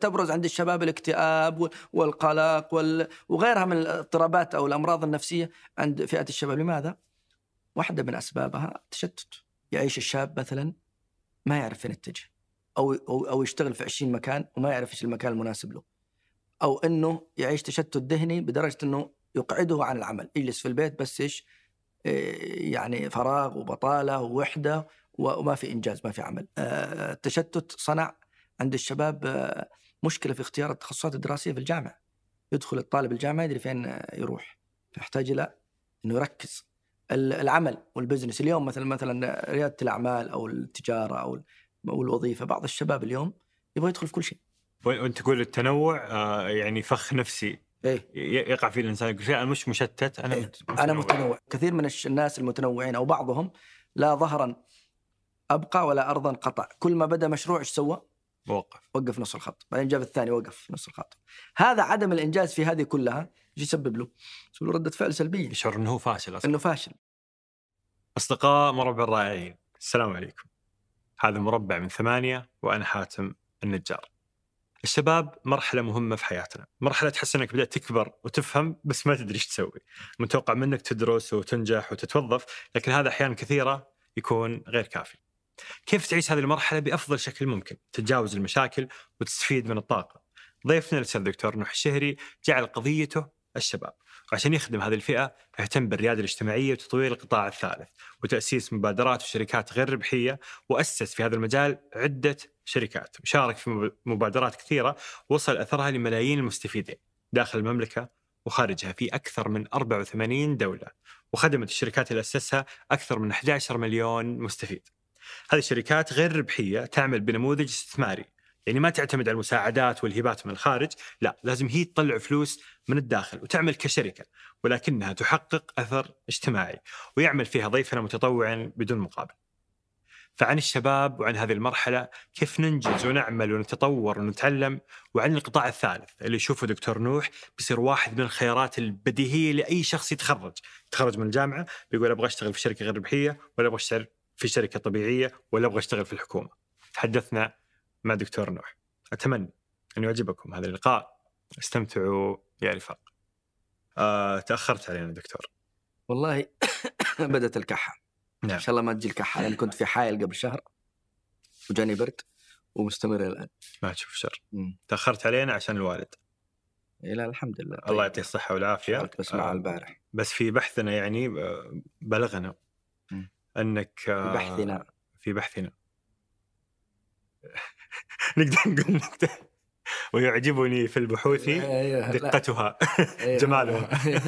تبرز عند الشباب الاكتئاب والقلق وغيرها من الاضطرابات أو الأمراض النفسية عند فئة الشباب. لماذا؟ واحدة من أسبابها التشتت. يعيش الشاب مثلا ما يعرف فين يتجه، أو يشتغل في 20 مكان وما يعرف إيش المكان المناسب له، أو أنه يعيش تشتت ذهني بدرجة أنه يقعده عن العمل، يجلس في البيت بس إيش يعني فراغ وبطالة ووحدة وما في إنجاز، ما في عمل. التشتت صنع عند الشباب مشكلة في اختيار التخصصات الدراسية في الجامعة. يدخل الطالب الجامعة يدري فين يروح، يحتاج إلى أنه يركز. العمل والبزنس اليوم مثلا ريادة الأعمال أو التجارة أو الوظيفة، بعض الشباب اليوم يبغى يدخل في كل شيء. وأنت تقول التنوع يعني فخ نفسي إيه؟ يقع فيه الإنسان، يقول فيه أنا مش مشتت، أنا إيه؟ أنا متنوع. كثير من الناس المتنوعين أو بعضهم لا ظهرا أبقى ولا أرضا قطع. كل ما بدأ مشروع إيش سوى؟ وقف نص الخط، بعدين جاب الثاني وقف نص الخط. هذا عدم الإنجاز في هذه كلها إيش يسبب له؟ يسبب له ردة فعل سلبية، يشعر أنه فاشل أصلاً. إنه فاشل. أصدقاء مربع الرائعين، السلام عليكم. هذا مربع من 8 وأنا حاتم النجار. الشباب مرحلة مهمة في حياتنا، مرحلة تحس أنك بدأت تكبر وتفهم بس ما تدري إيش تسوي. متوقع منك تدرس وتنجح وتتوظف، لكن هذا أحيانا كثيرة يكون غير كافي. كيف تعيش هذه المرحلة بأفضل شكل ممكن، تتجاوز المشاكل وتستفيد من الطاقة؟ ضيفنا الأستاذ الدكتور نوح الشهري جعل قضيته الشباب، وعشان يخدم هذه الفئة اهتم بالريادة الاجتماعية وتطوير القطاع الثالث وتأسيس مبادرات وشركات غير ربحية، وأسس في هذا المجال عدة شركات وشارك في مبادرات كثيرة وصل أثرها لملايين المستفيدين داخل المملكة وخارجها في أكثر من 84 دولة، وخدمت الشركات اللي أسسها أكثر من 11 مليون مستفيد. هذه الشركات غير ربحية تعمل بنموذج استثماري، يعني ما تعتمد على المساعدات والهبات من الخارج، لا، لازم هي تطلع فلوس من الداخل وتعمل كشركة، ولكنها تحقق أثر اجتماعي ويعمل فيها ضيفنا متطوعا بدون مقابل. فعن الشباب وعن هذه المرحلة، كيف ننجز ونعمل ونتطور ونتعلم، وعن القطاع الثالث اللي يشوفه دكتور نوح بيصير واحد من الخيارات البديهية لأي شخص يتخرج من الجامعة بيقول أبغى أشتغل في شركة غير ربحية، ولا أبغى أشتغل في شركة طبيعية، ولا أبغى أشتغل في الحكومة. تحدثنا مع دكتور نوح. أتمنى أن يعجبكم هذا اللقاء، استمتعوا يا رفاق. تأخرت علينا دكتور والله. بدأت الكحة. نعم. إن شاء الله ما تجي الكحة، لأن كنت في حائل قبل شهر وجاني برد ومستمر الآن. ما تشوف شر. تأخرت علينا عشان الوالد. لا الحمد لله. طيب. الله يعطيه الصحة والعافية. بس مع البارح بس في بحثنا يعني بلغنا أنك في بحثنا نقدر نقول ويعجبني في البحوث دقتها جمالها.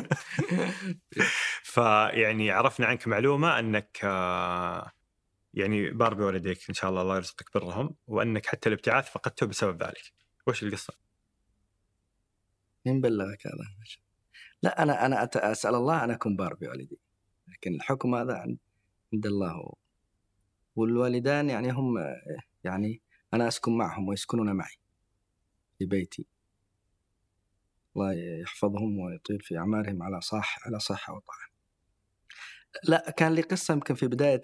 فيعني عرفنا عنك معلومة أنك يعني بار بوالديك إن شاء الله يرزقك برهم، وأنك حتى الابتعاث فقدته بسبب ذلك. وش القصة؟ مين بلغك هذا؟ لا أنا أسأل الله أن أكون بار بوالدي، لكن الحكم هذا عند الله. والوالدان يعني هم يعني أنا أسكن معهم ويسكنون معي في بيتي، الله يحفظهم ويطيل في أعمارهم على صحة وطاعة. لا كان لي قصة يمكن في بداية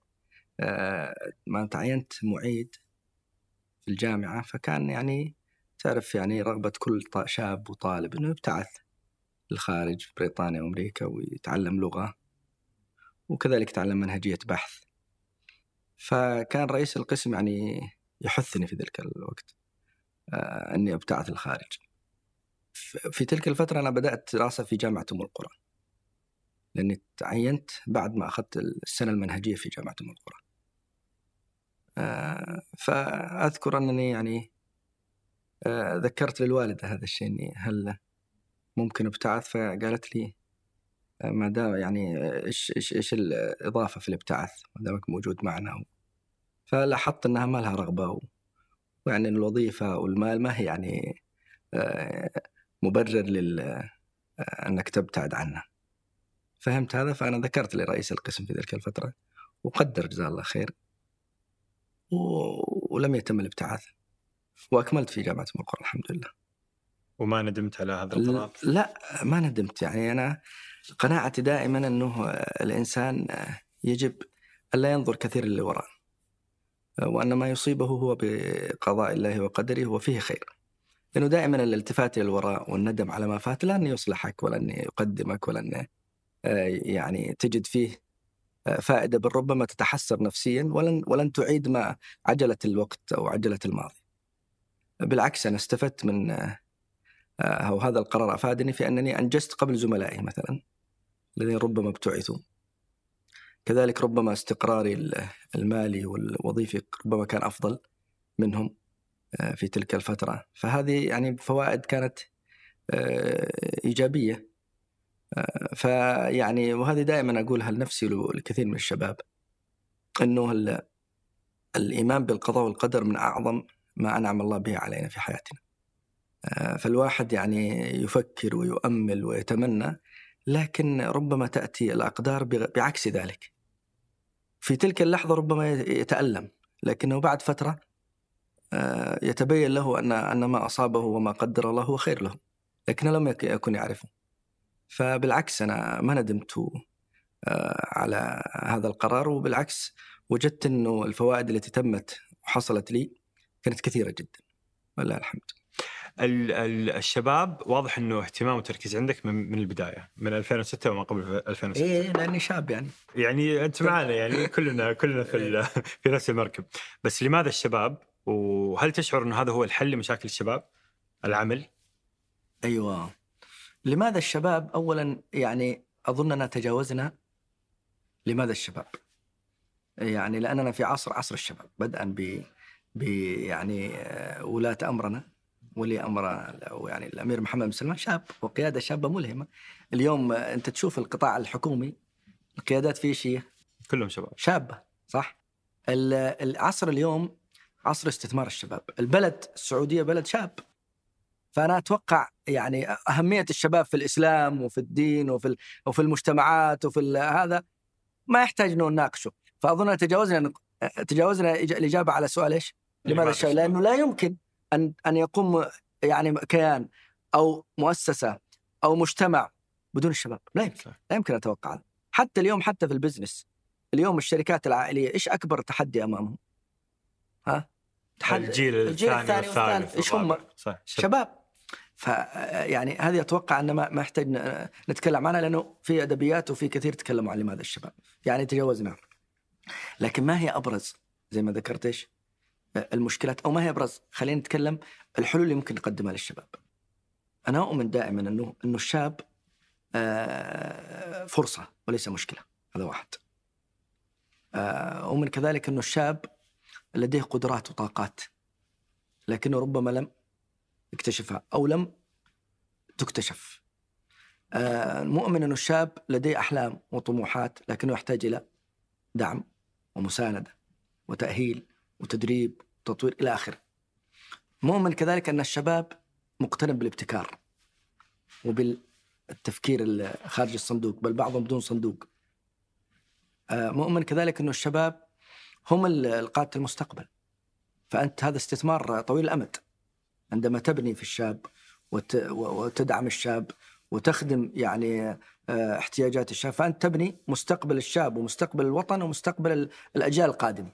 ما تعينت معيد في الجامعة، فكان يعني تعرف يعني رغبة كل شاب وطالب إنه يبتعث للخارج، بريطانيا وأمريكا، ويتعلم لغة وكذلك يتعلم منهجية بحث. فكان رئيس القسم يعني يحثني في ذلك الوقت أني أبتعث للخارج. في تلك الفترة أنا بدأت دراسة في جامعة أم القرى، لأني تعينت بعد ما أخذت السنة المنهجية في جامعة أم القرى. فأذكر أنني يعني ذكرت للوالدة هذا الشيء، إني هل ممكن ابتعث؟ فقالت لي ما دام يعني إيش الإضافة في الابتعاث ما دامك موجود معنا. فلاحظت أنها ما لها رغبة، ويعني الوظيفة والمال ما هي يعني مبرر أنك تبتعد عنه. فهمت هذا، فأنا ذكرت لرئيس القسم في ذلك الفترة وقدر جزاه الله خير، ولم يتم الابتعاث، وأكملت في جامعة أم القرى الحمد لله. وما ندمت على هذا القرار؟ لا ما ندمت. يعني أنا قناعتي دائما أنه الإنسان يجب ألا ينظر كثير للوراء، وأن ما يصيبه هو بقضاء الله وقدره وفيه خير. لأنه دائما الالتفات إلى الوراء والندم على ما فات لن يصلحك ولن يقدمك ولن يعني تجد فيه فائدة، بل ربما تتحسر نفسيا ولن تعيد ما عجلة الوقت أو عجلة الماضي. بالعكس أنا استفدت من أو هذا القرار أفادني في أنني أنجزت قبل زملائي مثلا الذين ربما ابتعثوا. كذلك ربما استقراري المالي والوظيفي ربما كان أفضل منهم في تلك الفترة. فهذه يعني فوائد كانت إيجابية. فيعني وهذه دائما أقولها لنفسي ولكثير من الشباب، أنه الإيمان بالقضاء والقدر من أعظم ما أنعم الله به علينا في حياتنا. فالواحد يعني يفكر ويؤمل ويتمنى، لكن ربما تأتي الأقدار بعكس ذلك. في تلك اللحظة ربما يتألم، لكنه بعد فترة يتبين له أن ما أصابه وما قدر الله هو خير له، لكنه لم يكن يعرفه. فبالعكس أنا ما ندمت على هذا القرار، وبالعكس وجدت أنه الفوائد التي تمت وحصلت لي كانت كثيرة جدا والله الحمد. الشباب واضح أنه اهتمام وتركيز عندك من البداية، من 2006 وما قبل 2006. إيه لأني شاب يعني أنت معنا، يعني كلنا في نفس المركب. بس لماذا الشباب؟ وهل تشعر أنه هذا هو الحل لمشاكل الشباب؟ العمل؟ أيوة. لماذا الشباب؟ أولا يعني أظننا تجاوزنا لماذا الشباب، يعني لأننا في عصر الشباب، بدءا يعني ولاة أمرنا، ولي أمر يعني الأمير محمد بن سلمان شاب وقيادة شابة ملهمة. اليوم أنت تشوف القطاع الحكومي القيادات فيه شيء كلهم شابة، صح؟ العصر اليوم عصر استثمار الشباب. البلد السعودية بلد شاب، فأنا أتوقع يعني أهمية الشباب في الإسلام وفي الدين وفي المجتمعات وفي هذا ما يحتاج أنه نناقشه. فأظن تجاوزنا الإجابة على سؤال إيش؟ لماذا الشباب؟ لأنه لا يمكن أن يقوم يعني كيان أو مؤسسة أو مجتمع بدون الشباب. لا يمكن أتوقع. حتى اليوم حتى في البزنس اليوم الشركات العائلية إيش أكبر تحدي أمامهم؟ الجيل الثاني والثالث إيش هم؟ شباب. فيعني هذه أتوقع أن ما يحتاج نتكلم عنها، لأنه في أدبيات وفي كثير تكلموا عن لماذا الشباب، يعني تجاوزنا. لكن ما هي أبرز زي ما ذكرت إيش المشكلات، أو ما هي أبرز، خلينا نتكلم الحلول اللي ممكن نقدمها للشباب. أنا أؤمن دائما أنه الشاب فرصة وليس مشكلة، هذا واحد. أؤمن كذلك أنه الشاب لديه قدرات وطاقات لكنه ربما لم يكتشفها أو لم تكتشف. مؤمن أنه الشاب لديه أحلام وطموحات لكنه يحتاج إلى دعم ومساندة وتأهيل وتدريب وتطوير إلى آخره. مؤمن كذلك أن الشباب مقتنع بالابتكار وبالتفكير خارج الصندوق، بل بعضهم بدون صندوق. مؤمن كذلك أن الشباب هم القادة المستقبل، فأنت هذا استثمار طويل الأمد عندما تبني في الشاب وتدعم الشاب وتخدم يعني احتياجات الشاب، فأنت تبني مستقبل الشاب ومستقبل الوطن ومستقبل الأجيال القادمة.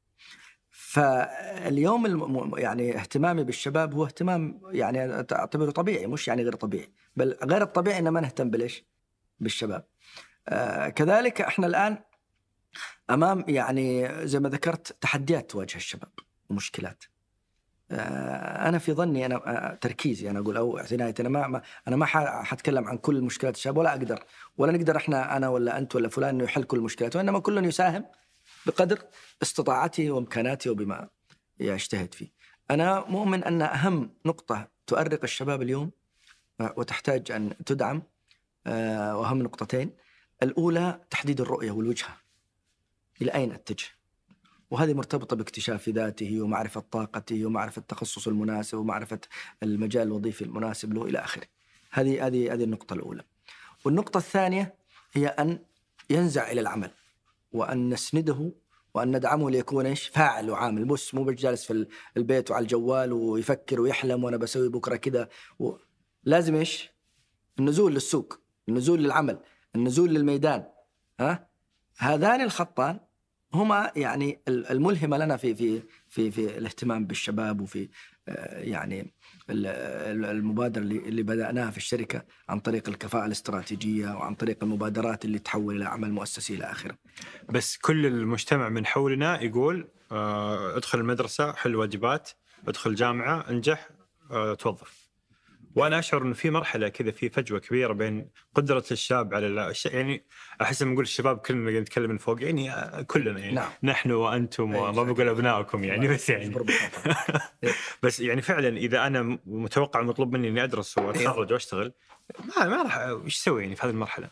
فاليوم يعني اهتمامي بالشباب هو اهتمام يعني أعتبره طبيعي، مش يعني غير طبيعي، بل غير الطبيعي إن ما نهتم بالشباب. كذلك احنا الآن أمام يعني زي ما ذكرت تحديات تواجه الشباب ومشكلات. أنا في ظني أنا تركيزي أنا أقول أو اعتنايتي أنا ما حتكلم عن كل مشكلات الشباب، ولا أقدر ولا نقدر أنا ولا أنت ولا فلان إنه يحل كل المشكلات، وإنما كل يساهم بقدر استطاعته وإمكاناته وبما يجتهد فيه. أنا مؤمن أن أهم نقطة تؤرق الشباب اليوم وتحتاج أن تدعم وأهم نقطتين. الأولى تحديد الرؤية والوجهة، إلى أين أتجه، وهذه مرتبطة باكتشاف ذاته ومعرفة طاقته ومعرفة التخصص المناسب ومعرفة المجال الوظيفي المناسب له إلى آخره. هذه النقطة الأولى. والنقطة الثانية هي أن ينزع إلى العمل وأن نسنده وأن ندعمه ليكون إيش فاعل وعامل، بس مو جالس في البيت وعلى الجوال ويفكر ويحلم وأنا بسوي بكرة كذا. لازم إيش النزول للسوق، النزول للعمل، النزول للميدان. هذان الخطان هما يعني الملهمة لنا في الاهتمام بالشباب، وفي يعني المبادرة اللي بدأناها في الشركة عن طريق الكفاءة الاستراتيجية، وعن طريق المبادرات اللي تحول إلى عمل مؤسسي إلى آخره. بس كل المجتمع من حولنا يقول ادخل المدرسة، حل واجبات، ادخل جامعة، انجح، توظف. وأنا أشعر إنه في مرحلة كذا، في فجوة كبيرة بين قدرة الشاب على يعني أحس لما نقول الشباب كلنا نتكلم من فوق، يعني كلنا يعني نعم. نحن وأنتم، وما بقول أبنائكم يعني، بس يعني بس يعني فعلا إذا أنا متوقع مطلوب مني إني أدرس وأتخرج وأشتغل، ما راح وش أسوي يعني في هذه المرحلة؟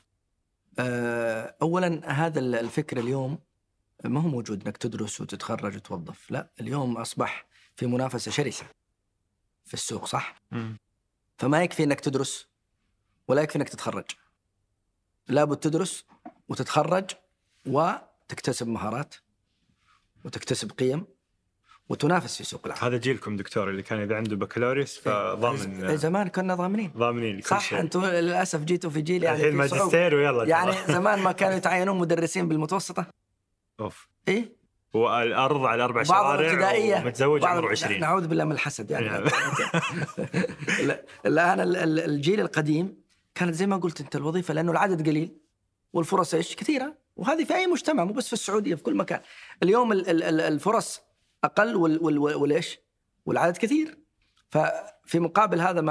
أولا هذا الفكر اليوم ما هو موجود إنك تدرس وتتخرج وتوظف، لا، اليوم أصبح في منافسة شرسة في السوق، صح؟ فما يكفي إنك تدرس ولا يكفي إنك تتخرج، لابد تدرس وتتخرج وتكتسب مهارات وتكتسب قيم وتنافس في سوق العمل. هذا جيلكم دكتور اللي كان إذا عنده بكالوريوس فضامن. زمان كنا ضامنين لكل صح شيء. أنتم للأسف جيتوا في جيل يعني الحين ماجستير ويلا يعني زمان ما كانوا يتعينون مدرسين بالمتوسطة. أوف. إيه. والأرض على 4 شوارع ومتزوج عمره 20. نعوذ بالله من الحسد يعني. الآن الجيل القديم كانت زي ما قلت أنت الوظيفة، لأنه العدد قليل والفرص إيش كثيرة، وهذه في أي مجتمع مو بس في السعودية، في كل مكان. اليوم الفرص أقل والإيش والعدد كثير. ففي مقابل هذا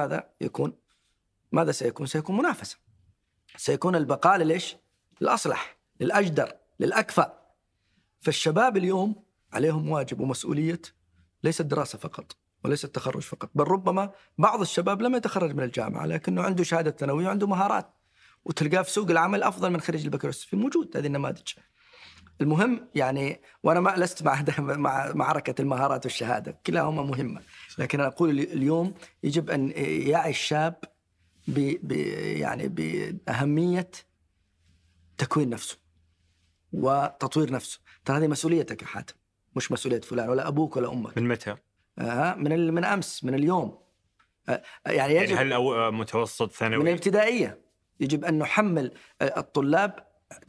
ماذا سيكون؟ سيكون منافسة، سيكون البقاء للإيش؟ الأصلح، للأجدر، للأكفأ. فالشباب اليوم عليهم واجب ومسؤولية، ليس الدراسة فقط وليس التخرج فقط، بل ربما بعض الشباب لم يتخرج من الجامعة لكنه عنده شهادة ثانوية وعنده مهارات، وتلقاه في سوق العمل أفضل من خريج البكالوريوس. في موجود هذه النماذج. المهم يعني، وأنا ما لست مع معركة المهارات والشهادة، كلاهما مهمة، لكن أنا أقول اليوم يجب أن يعي الشاب يعني بأهمية تكوين نفسه وتطوير نفسه. ترى هذه مسؤوليتك يا حاتم، مش مسؤولية فلان ولا أبوك ولا أمك. من متى؟ من أمس، من اليوم. يعني يجب هل متوسط ثانوي؟ من الابتدائية يجب أن نحمل الطلاب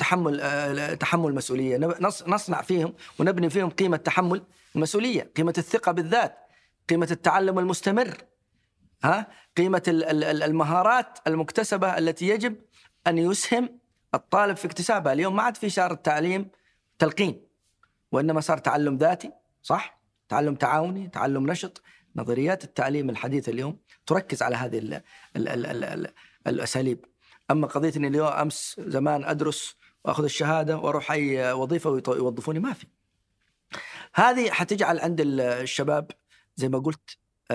تحمل مسؤولية، نصنع فيهم ونبني فيهم قيمة تحمل المسؤولية، قيمة الثقة بالذات، قيمة التعلم المستمر، قيمة المهارات المكتسبة التي يجب أن يسهم الطالب في اكتسابها. اليوم ما عاد في شار التعليم تلقين، وإنما صار تعلم ذاتي، صح؟ تعلم تعاوني، تعلم نشط. نظريات التعليم الحديثة اليوم تركز على هذه الأساليب. أما قضية أني اليوم أمس زمان أدرس وأخذ الشهادة وأروح أي وظيفة ويوظفوني، ما في. هذه حتجعل عند الشباب زي ما قلت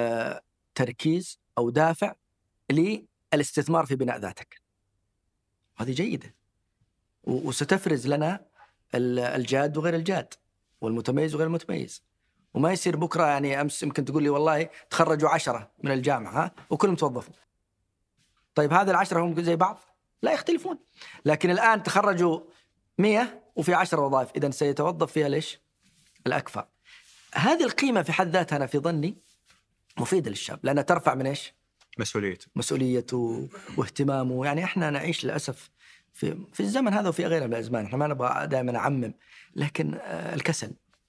تركيز أو دافع للاستثمار في بناء ذاتك، هذه جيدة، وستفرز لنا الجاد وغير الجاد، والمتميز وغير المتميز. وما يصير بكرة يعني أمس يمكن تقول لي والله تخرجوا 10 من الجامعة وكلهم توظفوا. طيب هذا 10 هم زي بعض؟ لا، يختلفون. لكن الآن تخرجوا 100 وفي 10 وظائف، إذن سيتوظف فيها ليش؟ الأكفأ. هذه القيمة في حد ذاتها أنا في ظني مفيدة للشاب، لأنها ترفع من إيش؟ مسؤوليته واهتمامه. يعني إحنا نعيش للأسف في الزمن هذا وفي غيره من الأزمان، إحنا ما نبغى دائما نعمم، لكن الكسل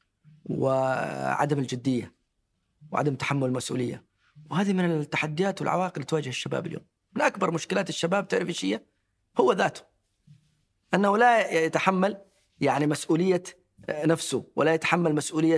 وعدم الجدية وعدم تحمل المسؤولية، وهذه من التحديات والعوائق اللي تواجه الشباب اليوم. من أكبر مشكلات الشباب تعرف إيش هي؟ هو ذاته، أنه لا يتحمل يعني مسؤولية نفسه، ولا يتحمل مسؤولية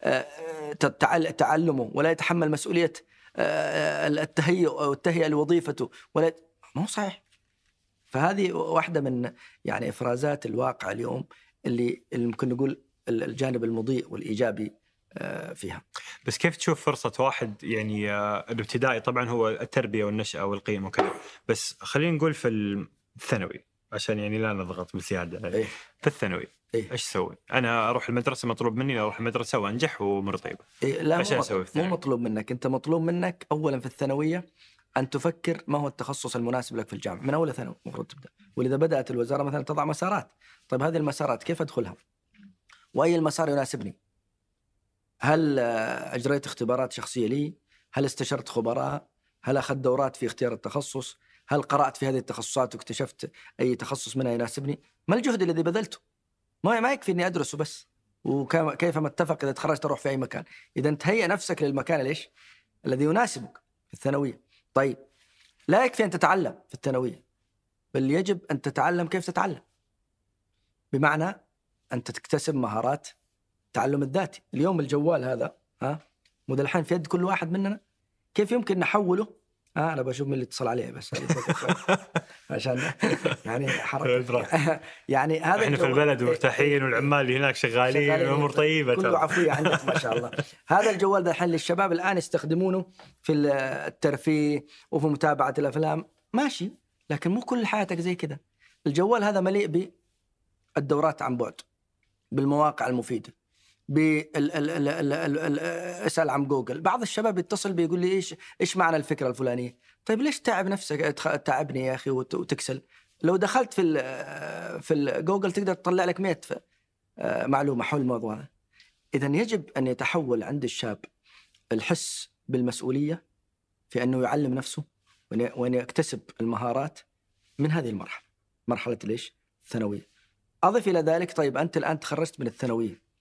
تعلمه، ولا يتحمل مسؤولية التهيئة لوظيفته، ما هو صحيح. فهذه واحدة من يعني إفرازات الواقع اليوم اللي ممكن نقول الجانب المضيء والإيجابي فيها. بس كيف تشوف فرصة واحد يعني الابتدائي طبعا هو التربية والنشأة والقيم وكذا، بس خلينا نقول في الثانوي عشان يعني لا نضغط بزيادة. إيه؟ في الثانوي ايش اسوي؟ انا اروح المدرسة مطلوب مني اروح المدرسة وانجح وامور طيبة. إيه؟ لا، مو مطلوب منك. انت مطلوب منك اولا في الثانوية أن تفكر ما هو التخصص المناسب لك في الجامعة من أول ثانوي المفروض تبدأ. ولذا بدأت الوزارة مثلا تضع مسارات. طيب هذه المسارات كيف أدخلها؟ وأي المسار يناسبني؟ هل أجريت اختبارات شخصية لي؟ هل استشرت خبراء؟ هل أخذت دورات في اختيار التخصص؟ هل قرأت في هذه التخصصات واكتشفت أي تخصص منها يناسبني؟ ما الجهد الذي بذلته؟ ما يكفي أني أدرس وبس. وكيفما اتفق إذا تخرجت تروح في أي مكان. إذا تهيئ نفسك للمكان ليش الذي يناسبك في الثانوية. طيب لا يكفي أن تتعلم في الثانوية، بل يجب أن تتعلم كيف تتعلم، بمعنى أن تكتسب مهارات التعلم الذاتي. اليوم الجوال هذا مو الحين في يد كل واحد مننا، كيف يمكن نحوله؟ أنا بشوف من اللي اتصل عليه بس عشان يعني حركة يعني هذا احنا في البلد مرتاحين والعمال اللي هناك شغالين والأمور طيبة كله عفوية عندك ما شاء الله. هذا الجوال ده الحين للشباب الآن يستخدمونه في الترفيه وفي متابعة الأفلام، ماشي، لكن مو كل حياتك زي كده. الجوال هذا مليء بالدورات عن بعد، بالمواقع المفيدة، اسأل عن جوجل. بعض الشباب يتصل بيقول لي إيش معنى الفكرة الفلانية. طيب ليش تعب نفسك؟ تعبني يا أخي وتكسل. لو دخلت في الجوجل تقدر تطلع لك 100 معلومة حول الموضوع هذا. إذن يجب أن يتحول عند الشاب الحس بالمسؤولية في أنه يعلم نفسه وأن يكتسب المهارات من هذه المرحلة، مرحلة ليش الثانوية. أضف إلى ذلك، طيب أنت الآن تخرجت من الثانوية،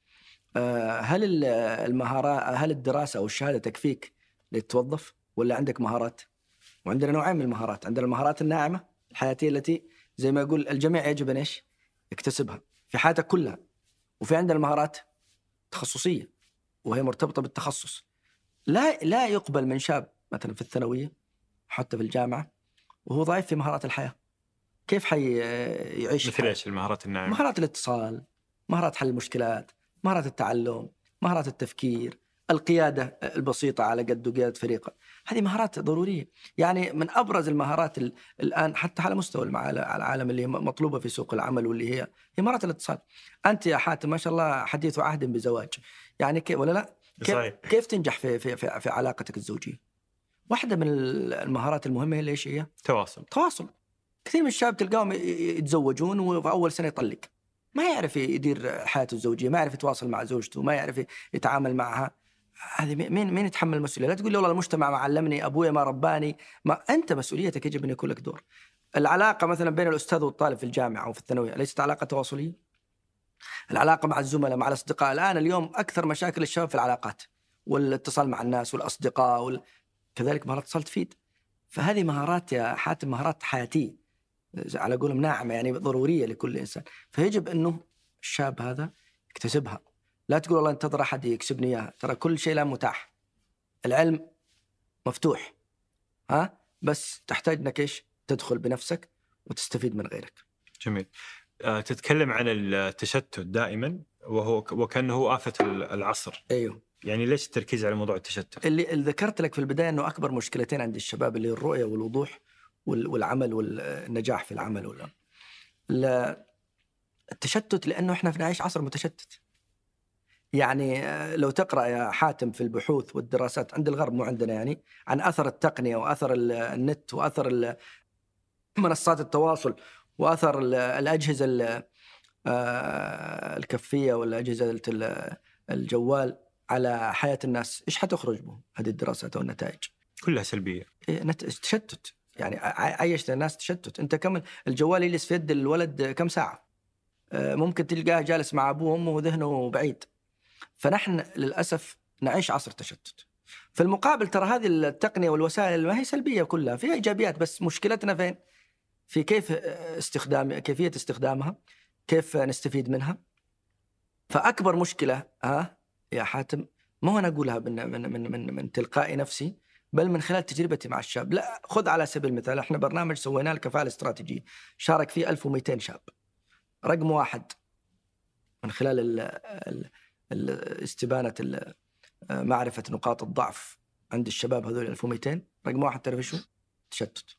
هل المهارات، هل الدراسة أو الشهادة تكفيك لتتوظف ولا عندك مهارات؟ وعندنا نوعين من المهارات، عندنا المهارات الناعمة الحياتية التي زي ما يقول الجميع يجب أن يكتسبها في حياتك كلها، وفي عندنا المهارات تخصصية وهي مرتبطة بالتخصص. لا يقبل من شاب مثلا في الثانوية حتى في الجامعة وهو ضعيف في مهارات الحياة. كيف يعيش؟ مثل إيش المهارات الناعمة؟ مهارات الاتصال، مهارات حل المشكلات، مهارات التعلم، مهارات التفكير، القيادة البسيطة على قد قيادة فريق. هذه مهارات ضرورية. يعني من أبرز المهارات الآن حتى على مستوى العالم اللي مطلوبة في سوق العمل، واللي هي مهارات الاتصال. أنت يا حاتم ما شاء الله حديث عهد بزواج، يعني ولا لا؟ كيف تنجح في علاقتك الزوجية؟ واحدة من المهارات المهمة هي ليش هي؟ تواصل. كثير من الشباب تلقاهم يتزوجون وفي أول سنة يطلق، ما يعرف يدير حياته الزوجية، ما يعرف يتواصل مع زوجته، ما يعرف يتعامل معها. هذه مين يتحمل المسؤولية؟ لا تقول لي والله المجتمع ما علمني، أبوي ما رباني. ما أنت مسؤوليتك، يجب أن يكون لك دور. العلاقة مثلا بين الأستاذ والطالب في الجامعة أو في الثانوية ليست علاقة تواصلية؟ العلاقة مع الزملاء، مع الأصدقاء. الآن اليوم أكثر مشاكل الشباب في العلاقات والاتصال مع الناس والأصدقاء كذلك مهارات اتصال تفيد. فهذه مهارات يا حاتم مهارات حياتية على قولهم ناعمة، يعني ضرورية لكل إنسان. فيجب أنه الشاب هذا يكتسبها. لا تقول والله انتظر أحد يكسبني إياها، ترى كل شيء لا متاح. العلم مفتوح، بس تحتاج أنك تدخل بنفسك وتستفيد من غيرك. جميل. تتكلم عن التشتت دائما وكأنه هو آفة العصر. أيوه. يعني ليش التركيز على موضوع التشتت؟ اللي ذكرت لك في البداية أنه أكبر مشكلتين عند الشباب اللي الرؤية والوضوح والعمل والنجاح في العمل. التشتت لأنه إحنا نعيش عصر متشتت. يعني لو تقرأ يا حاتم في البحوث والدراسات عند الغرب مو عندنا، يعني عن أثر التقنية وأثر النت وأثر منصات التواصل وأثر الأجهزة الكفية والأجهزة الجوال على حياة الناس، إيش حتخرج به هذه الدراسات والنتائج؟ كلها سلبية. تشتت. يعني عايشت الناس تشتت. أنت كم الجوال يجلس في يد الولد كم ساعة؟ ممكن تلقاه جالس مع أبوه وأمه وذهنه بعيد. فنحن للأسف نعيش عصر تشتت. في المقابل ترى هذه التقنية والوسائل ما هي سلبية، كلها فيها إيجابيات، بس مشكلتنا فين؟ في كيفية استخدامها، كيف نستفيد منها. فأكبر مشكلة يا حاتم ما هو أنا أقولها من تلقاء نفسي، بل من خلال تجربتي مع الشاب. لا، خذ على سبيل المثال، احنا برنامج سويناه الكفاءة الاستراتيجية، شارك فيه 1200 شاب. رقم واحد من خلال استبانة معرفة نقاط الضعف عند الشباب هذول 1200. رقم واحد تعرف شو؟ تشتت.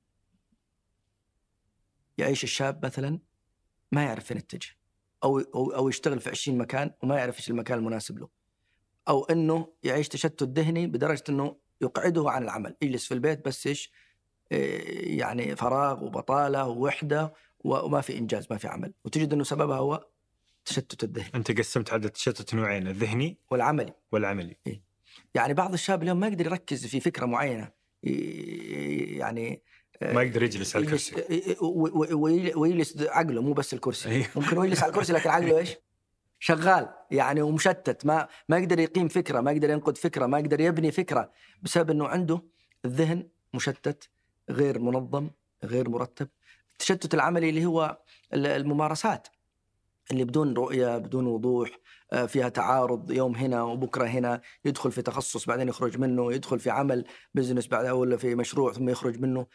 يعيش الشاب مثلا ما يعرف فين يتجه، أو يشتغل في 20 مكان وما يعرف إيش المكان المناسب له، أو إنه يعيش تشتت ذهني بدرجة إنه يقعده عن العمل، يجلس في البيت بس يعني فراغ وبطالة ووحدة وما في إنجاز، ما في عمل، وتجد إنه سببها هو تشتت الذهني. أنت قسمت عدد التشتت نوعين، الذهني والعملي. يعني بعض الشباب اليوم ما يقدر يركز في فكرة معينة، يعني ما يقدر يجلس على الكرسي ويجلس عقله، مو بس الكرسي. ممكن يجلس على الكرسي لكن عقله شغال يعني ومشتت، ما يقدر يقيم فكرة، ما يقدر ينقد فكرة، ما يقدر يبني فكرة، بسبب أنه عنده الذهن مشتت، غير منظم، غير مرتب. التشتت العملي اللي هو الممارسات اللي بدون رؤية، بدون وضوح، فيها تعارض، يوم هنا وبكرة هنا، يدخل في تخصص بعدين يخرج منه، يدخل في عمل بزنس بعد ولا في مشروع ثم يخرج منه.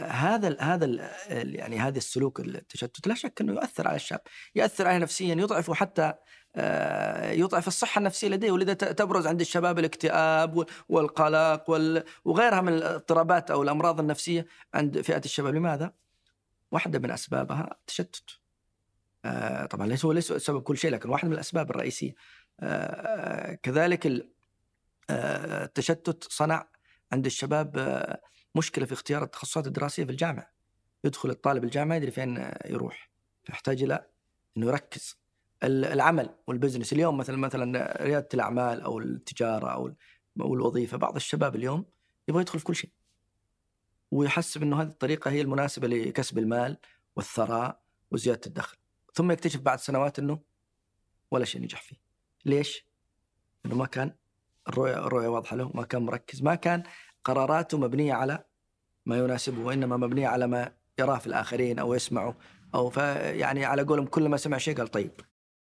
يعني هذا السلوك التشتت لا شك أنه يؤثر على الشاب، يؤثر عليه نفسيا، يضعف حتى يضعف الصحة النفسية لديه، ولذا تبرز عند الشباب الاكتئاب والقلق وغيرها من الاضطرابات أو الأمراض النفسية عند فئة الشباب. لماذا؟ واحدة من أسبابها التشتت. طبعا ليس سبب كل شيء، لكن واحد من الأسباب الرئيسية. كذلك التشتت صنع عند الشباب مشكلة في اختيار التخصصات الدراسية في الجامعة. يدخل الطالب الجامعة يدري فين يروح، فيحتاج إلى أنه يركز. العمل والبزنس اليوم مثلا ريادة الأعمال أو التجارة أو الوظيفة، بعض الشباب اليوم يبغى يدخل في كل شيء، ويحسب أنه هذه الطريقة هي المناسبة لكسب المال والثراء وزيادة الدخل، ثم يكتشف بعد سنوات أنه ولا شيء نجح فيه. ليش؟ أنه ما كان الرؤية واضحة له، ما كان مركز، ما كان قراراته مبنية على ما يناسبه، وإنما مبنية على ما يراه في الآخرين أو يسمعه، أو يعني على قولهم كل ما سمع شيء قال طيب.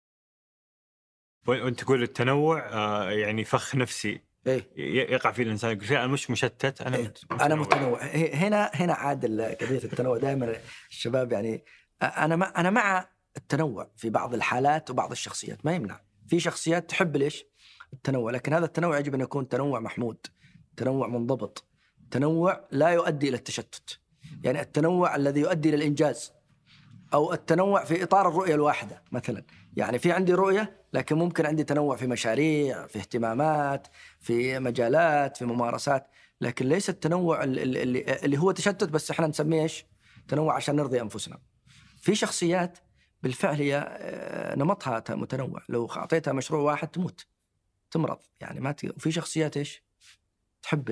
وأنت تقول التنوع يعني فخ نفسي إيه؟ يقع فيه الإنسان، يقول أنا مش مشتت، أنا إيه؟ أنا متنوع. هنا عاد قضية التنوع دائما الشباب يعني أنا مع التنوع في بعض الحالات وبعض الشخصيات، ما يمنع. في شخصيات تحب ليش التنوع، لكن هذا التنوع يجب أن يكون تنوع محمود، تنوع منضبط، تنوع لا يؤدي إلى التشتت. يعني التنوع الذي يؤدي إلى الإنجاز، أو التنوع في إطار الرؤية الواحدة مثلا. يعني في عندي رؤية، لكن ممكن عندي تنوع في مشاريع، في اهتمامات، في مجالات، في ممارسات، لكن ليس التنوع اللي هو تشتت بس احنا نسميه ايش؟ تنوع عشان نرضي أنفسنا. في شخصيات بالفعل هي نمطها متنوع، لو أعطيتها مشروع واحد تمرض يعني ما وفي شخصيات ايش؟ تحب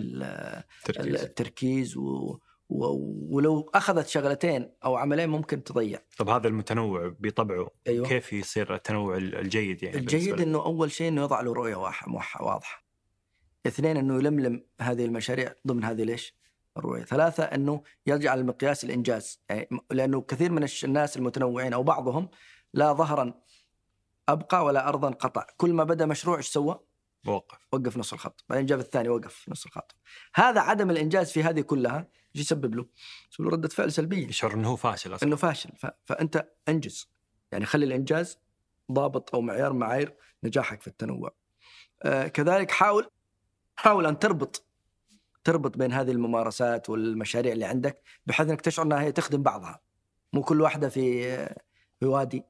التركيز ولو أخذت شغلتين أو عملين ممكن تضيع. طب هذا المتنوع بطبعه أيوة. كيف يصير التنوع الجيد؟ يعني الجيد أنه أول شيء أنه يضع له رؤية واضحة. 2 أنه يلملم هذه المشاريع ضمن هذه ليش الرؤية. 3 أنه يجعل المقياس الإنجاز، يعني لأنه كثير من الناس المتنوعين أو بعضهم لا ظهرا أبقى ولا أرضا قطع، كل ما بدأ مشروع إيش سوى؟ وقف نص الخط، بعدين جاب الثاني وقف نص الخط. هذا عدم الإنجاز في هذه كلها يسبب له ردة فعل سلبية، يشعر أنه فاشل أصلاً. أنه فاشل. فأنت أنجز، يعني خلي الإنجاز ضابط أو معايير نجاحك في التنوع. كذلك حاول أن تربط بين هذه الممارسات والمشاريع اللي عندك، بحيث أنك تشعر أنها هي تخدم بعضها، مو كل واحدة في وادي.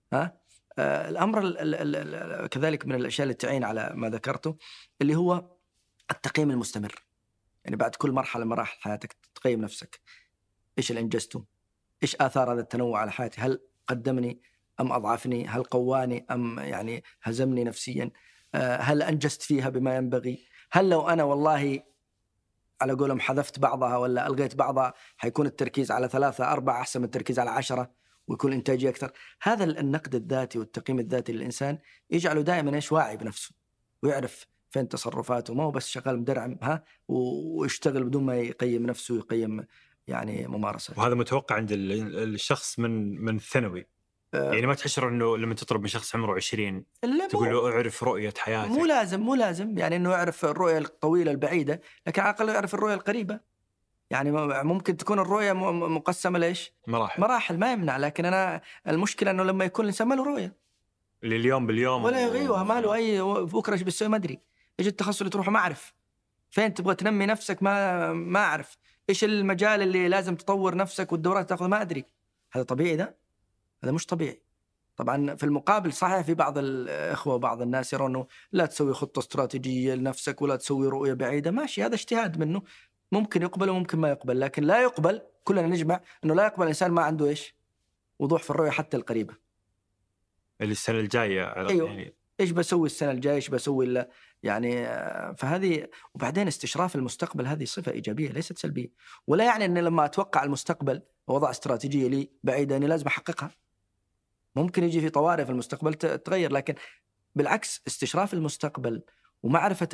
الأمر كذلك من الأشياء اللي تعين على ما ذكرته اللي هو التقييم المستمر. يعني بعد كل مرحلة من مراحل حياتك تقيم نفسك، إيش اللي أنجزته؟ إيش آثار هذا التنوع على حياتي؟ هل قدمني أم أضعفني؟ هل قواني أم يعني هزمني نفسيا؟ هل أنجزت فيها بما ينبغي؟ هل لو أنا والله على قولهم حذفت بعضها ولا ألغيت بعضها حيكون التركيز على 3 4 أحسن من التركيز على 10 ويكون إنتاجي أكثر؟ هذا النقد الذاتي والتقييم الذاتي للإنسان يجعله دائما إيش واعي بنفسه، ويعرف فين تصرفاته، ما هو بس شغال مدرعم ويشتغل بدون ما يقيم نفسه ويقيم يعني ممارسة. وهذا متوقع عند الشخص من الثانوي. يعني ما تحشر انه لما تطلب من شخص عمره 20 تقول له اعرف رؤية حياتك. مو لازم يعني انه يعرف الرؤية الطويلة البعيدة، لكن على الاقل يعرف الرؤية القريبة. يعني ممكن تكون الرؤية مقسمة ليش؟ مراحل ما يمنع، لكن انا المشكلة انه لما يكون الانسان ما له رؤية اليوم باليوم ولا يغيوها، ما له اي بكره ايش بتسوي ما ادري، ايش التخصص اللي تروح ما اعرف، فين تبغى تنمي نفسك ما اعرف، ايش المجال اللي لازم تطور نفسك والدورات تاخذ ما ادري. هذا طبيعي؟ هذا مش طبيعي. طبعا في المقابل صحيح في بعض الإخوة وبعض الناس يرون أنه لا تسوي خطة استراتيجية لنفسك ولا تسوي رؤية بعيدة، ماشي، هذا اجتهاد منه، ممكن يقبل وممكن ما يقبل، لكن لا يقبل، كلنا نجمع أنه لا يقبل الإنسان ما عنده إيش وضوح في الرؤية حتى القريبة. السنة الجاية أيوة. يعني إيش بسوي السنة الجاية، إيش بسوي يعني فهذه. وبعدين استشراف المستقبل هذه صفة إيجابية ليست سلبية، ولا يعني أن لما أتوقع المستقبل ووضع استراتيجية لي بعيدة أني لازم أحققها. ممكن يجي في طوارئ في المستقبل تغير، لكن بالعكس استشراف المستقبل ومعرفة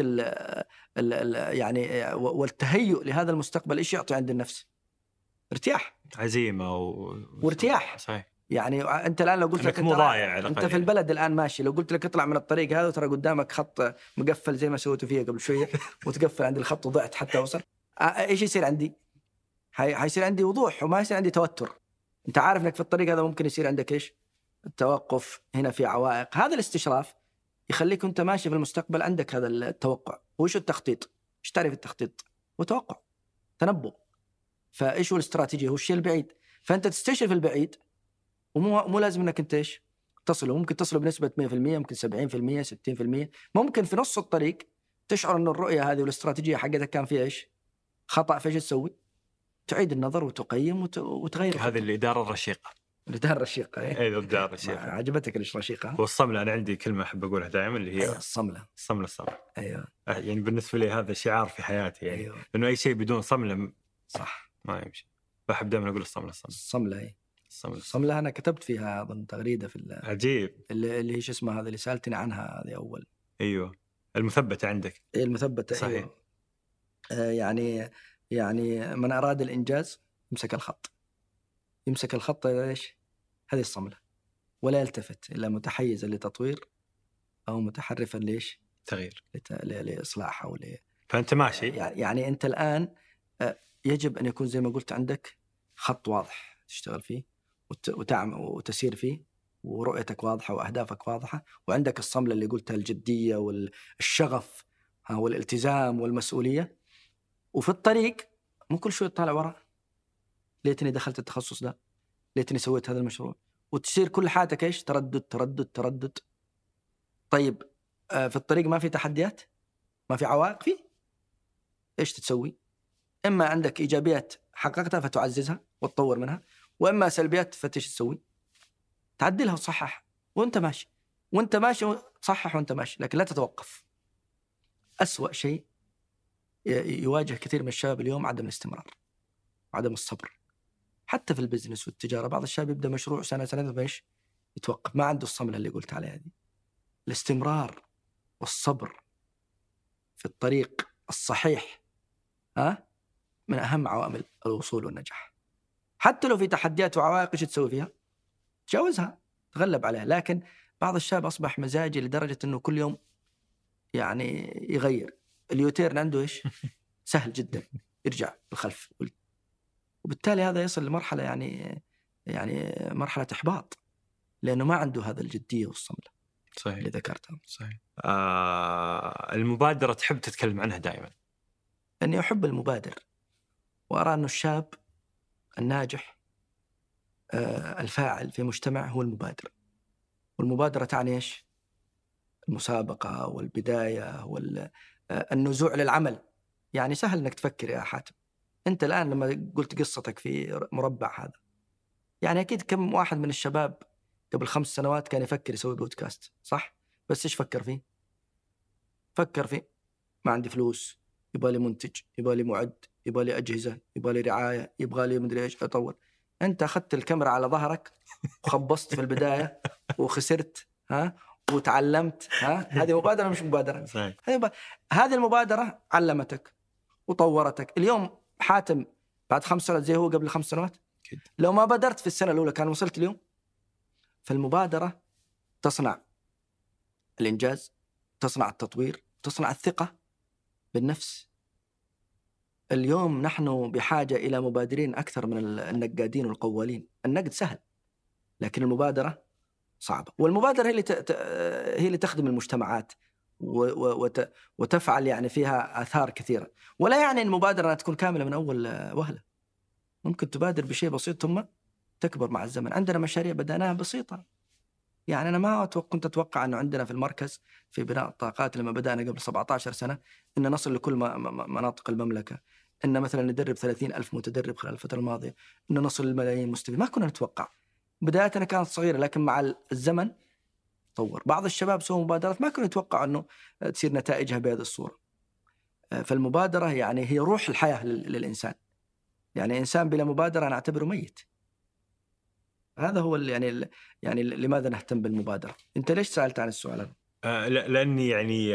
يعني والتهيؤ لهذا المستقبل إيش يعطي عند النفس؟ ارتياح، عزيمة وارتياح. صحيح. يعني أنت الآن لو قلت لك مو ضايع أنت في البلد الآن ماشي، لو قلت لك اطلع من الطريق هذا ترى قدامك خط مقفل زي ما سويته فيه قبل شوية وتقفل عند الخط وضعت حتى وصل، إيش يصير عندي؟ حيصير عندي وضوح وما يصير عندي توتر. أنت عارف إنك في الطريق هذا ممكن يصير عندك إيش؟ التوقف، هنا في عوائق. هذا الاستشراف يخليك أنت ماشي في المستقبل عندك هذا التوقع. وإيش التخطيط؟ إيش تعرف التخطيط؟ وتوقع، تنبؤ. فإيش هو الاستراتيجية؟ هو الشيء البعيد. فأنت تستشرف البعيد، ومو لازم انك انت ايش تصله. ممكن تصله بنسبه 100%، ممكن 70%، 60%. ممكن في نص الطريق تشعر ان الرؤيه هذه والاستراتيجيه حقتك كان فيها ايش خطا، فايش تسوي؟ تعيد النظر وتقيم وتغير. هذه الاداره الرشيقه. الاداره الرشيقه. اي الاداره الرشيقه. عجبتك الرشيقه؟ والصمله، انا عندي كلمه احب اقولها دائما اللي هي الصمله. ايوه. يعني بالنسبه لي هذا شعار في حياتي، يعني أيوة. لانه اي شيء بدون صمله صح ما يمشي. فاحب دائما اقول الصمله. الصملة أنا كتبت فيها أظن تغريدة في عجيب اللي هي شو اسمها هذا اللي سألتني عنها هذه أول. أيوة المثبتة عندك. إيه المثبتة. صحيح. أيوة. يعني من أراد الإنجاز يمسك الخط إيش؟ هذه الصملة، ولا يلتفت إلا متحيزا لتطوير أو متحرفا ليش؟ تغيير، لإصلاح أو فأنت ماشي. يعني أنت الآن يجب أن يكون زي ما قلت عندك خط واضح تشتغل فيه وتعمل وتسير فيه، ورؤيتك واضحة وأهدافك واضحة، وعندك الصملة اللي قلتها، الجدية والشغف والالتزام والمسؤولية. وفي الطريق مو كل شوي تطالع وراء، ليتني دخلت التخصص ده، ليتني سويت هذا المشروع، وتصير كل حياتك إيش؟ تردد. طيب في الطريق ما في تحديات، ما في عوائق فيه، إيش تسوي؟ إما عندك إيجابيات حققتها فتعززها وتطور منها، وإما سلبيات فتش تسوي؟ تعدلها وتصحح وانت ماشي تصحح وانت ماشي، لكن لا تتوقف. أسوأ شيء يواجه كثير من الشباب اليوم عدم الاستمرار وعدم الصبر. حتى في البزنس والتجارة بعض الشباب يبدأ مشروع سنة ماش يتوقف، ما عنده الصملة اللي قلت عليها دي. الاستمرار والصبر في الطريق الصحيح من أهم عوامل الوصول والنجاح. حتى لو في تحديات وعوائق ايش تسوي فيها؟ تجاوزها، تغلب عليها. لكن بعض الشباب أصبح مزاجي لدرجة أنه كل يوم يعني يغير اليوتيرن عنده إيش؟ سهل جدا يرجع بالخلف، وبالتالي هذا يصل لمرحلة يعني مرحلة إحباط، لأنه ما عنده هذا الجدية والصملة. صحيح اللي ذكرتها. صحيح. المبادرة تحب تتكلم عنها دائما. أني أحب المبادر، وأرى أنه الشاب الناجح الفاعل في مجتمع هو المبادر. والمبادرة تعني إيش؟ المسابقة والبداية والنزوع للعمل. يعني سهل أنك تفكر يا حاتم، أنت الآن لما قلت قصتك في مربع هذا، يعني أكيد كم واحد من الشباب قبل 5 سنوات كان يفكر يسوي بودكاست، صح؟ بس إيش فكر فيه؟ فكر فيه ما عندي فلوس، يبغى لي منتج، يبغى لي معد، يبغى لي أجهزة، يبغى لي رعاية، يبغى لي مدري إيش أطور. أنت أخذت الكاميرا على ظهرك وخبصت في البداية وخسرت وتعلمت. هذه مبادرة مش مبادرة؟ هذه المبادرة علمتك وطورتك. اليوم حاتم بعد 5 سنوات زي هو قبل 5 سنوات؟ لو ما بادرت في السنة الأولى كان وصلت اليوم. فالمبادرة تصنع الإنجاز، تصنع التطوير، تصنع الثقة بالنفس. اليوم نحن بحاجة إلى مبادرين أكثر من النقادين والقوالين. النقد سهل لكن المبادرة صعبة، والمبادرة هي اللي تخدم المجتمعات وتفعل يعني فيها آثار كثيرة. ولا يعني المبادرة أنها تكون كاملة من أول وهلة، ممكن تبادر بشيء بسيط ثم تكبر مع الزمن. عندنا مشاريع بدأناها بسيطة، يعني أنا ما كنت أتوقع أنه عندنا في المركز في بناء الطاقات لما بدأنا قبل 17 سنة إن نصل لكل مناطق المملكة، إن مثلا ندرب 30,000 متدرب خلال الفترة الماضية، إن نصل للملايين مستفيد. ما كنا نتوقع. بدايتنا كانت صغيرة لكن مع الزمن طور. بعض الشباب سووا مبادرات ما كانوا يتوقعوا أنه تصير نتائجها بهذه الصورة. فالمبادرة يعني هي روح الحياة للإنسان. يعني إنسان بلا مبادرة أنا أعتبره ميت. هذا هو يعني لماذا نهتم بالمبادرة. أنت ليش سألت عن السؤال هذا؟ لأني يعني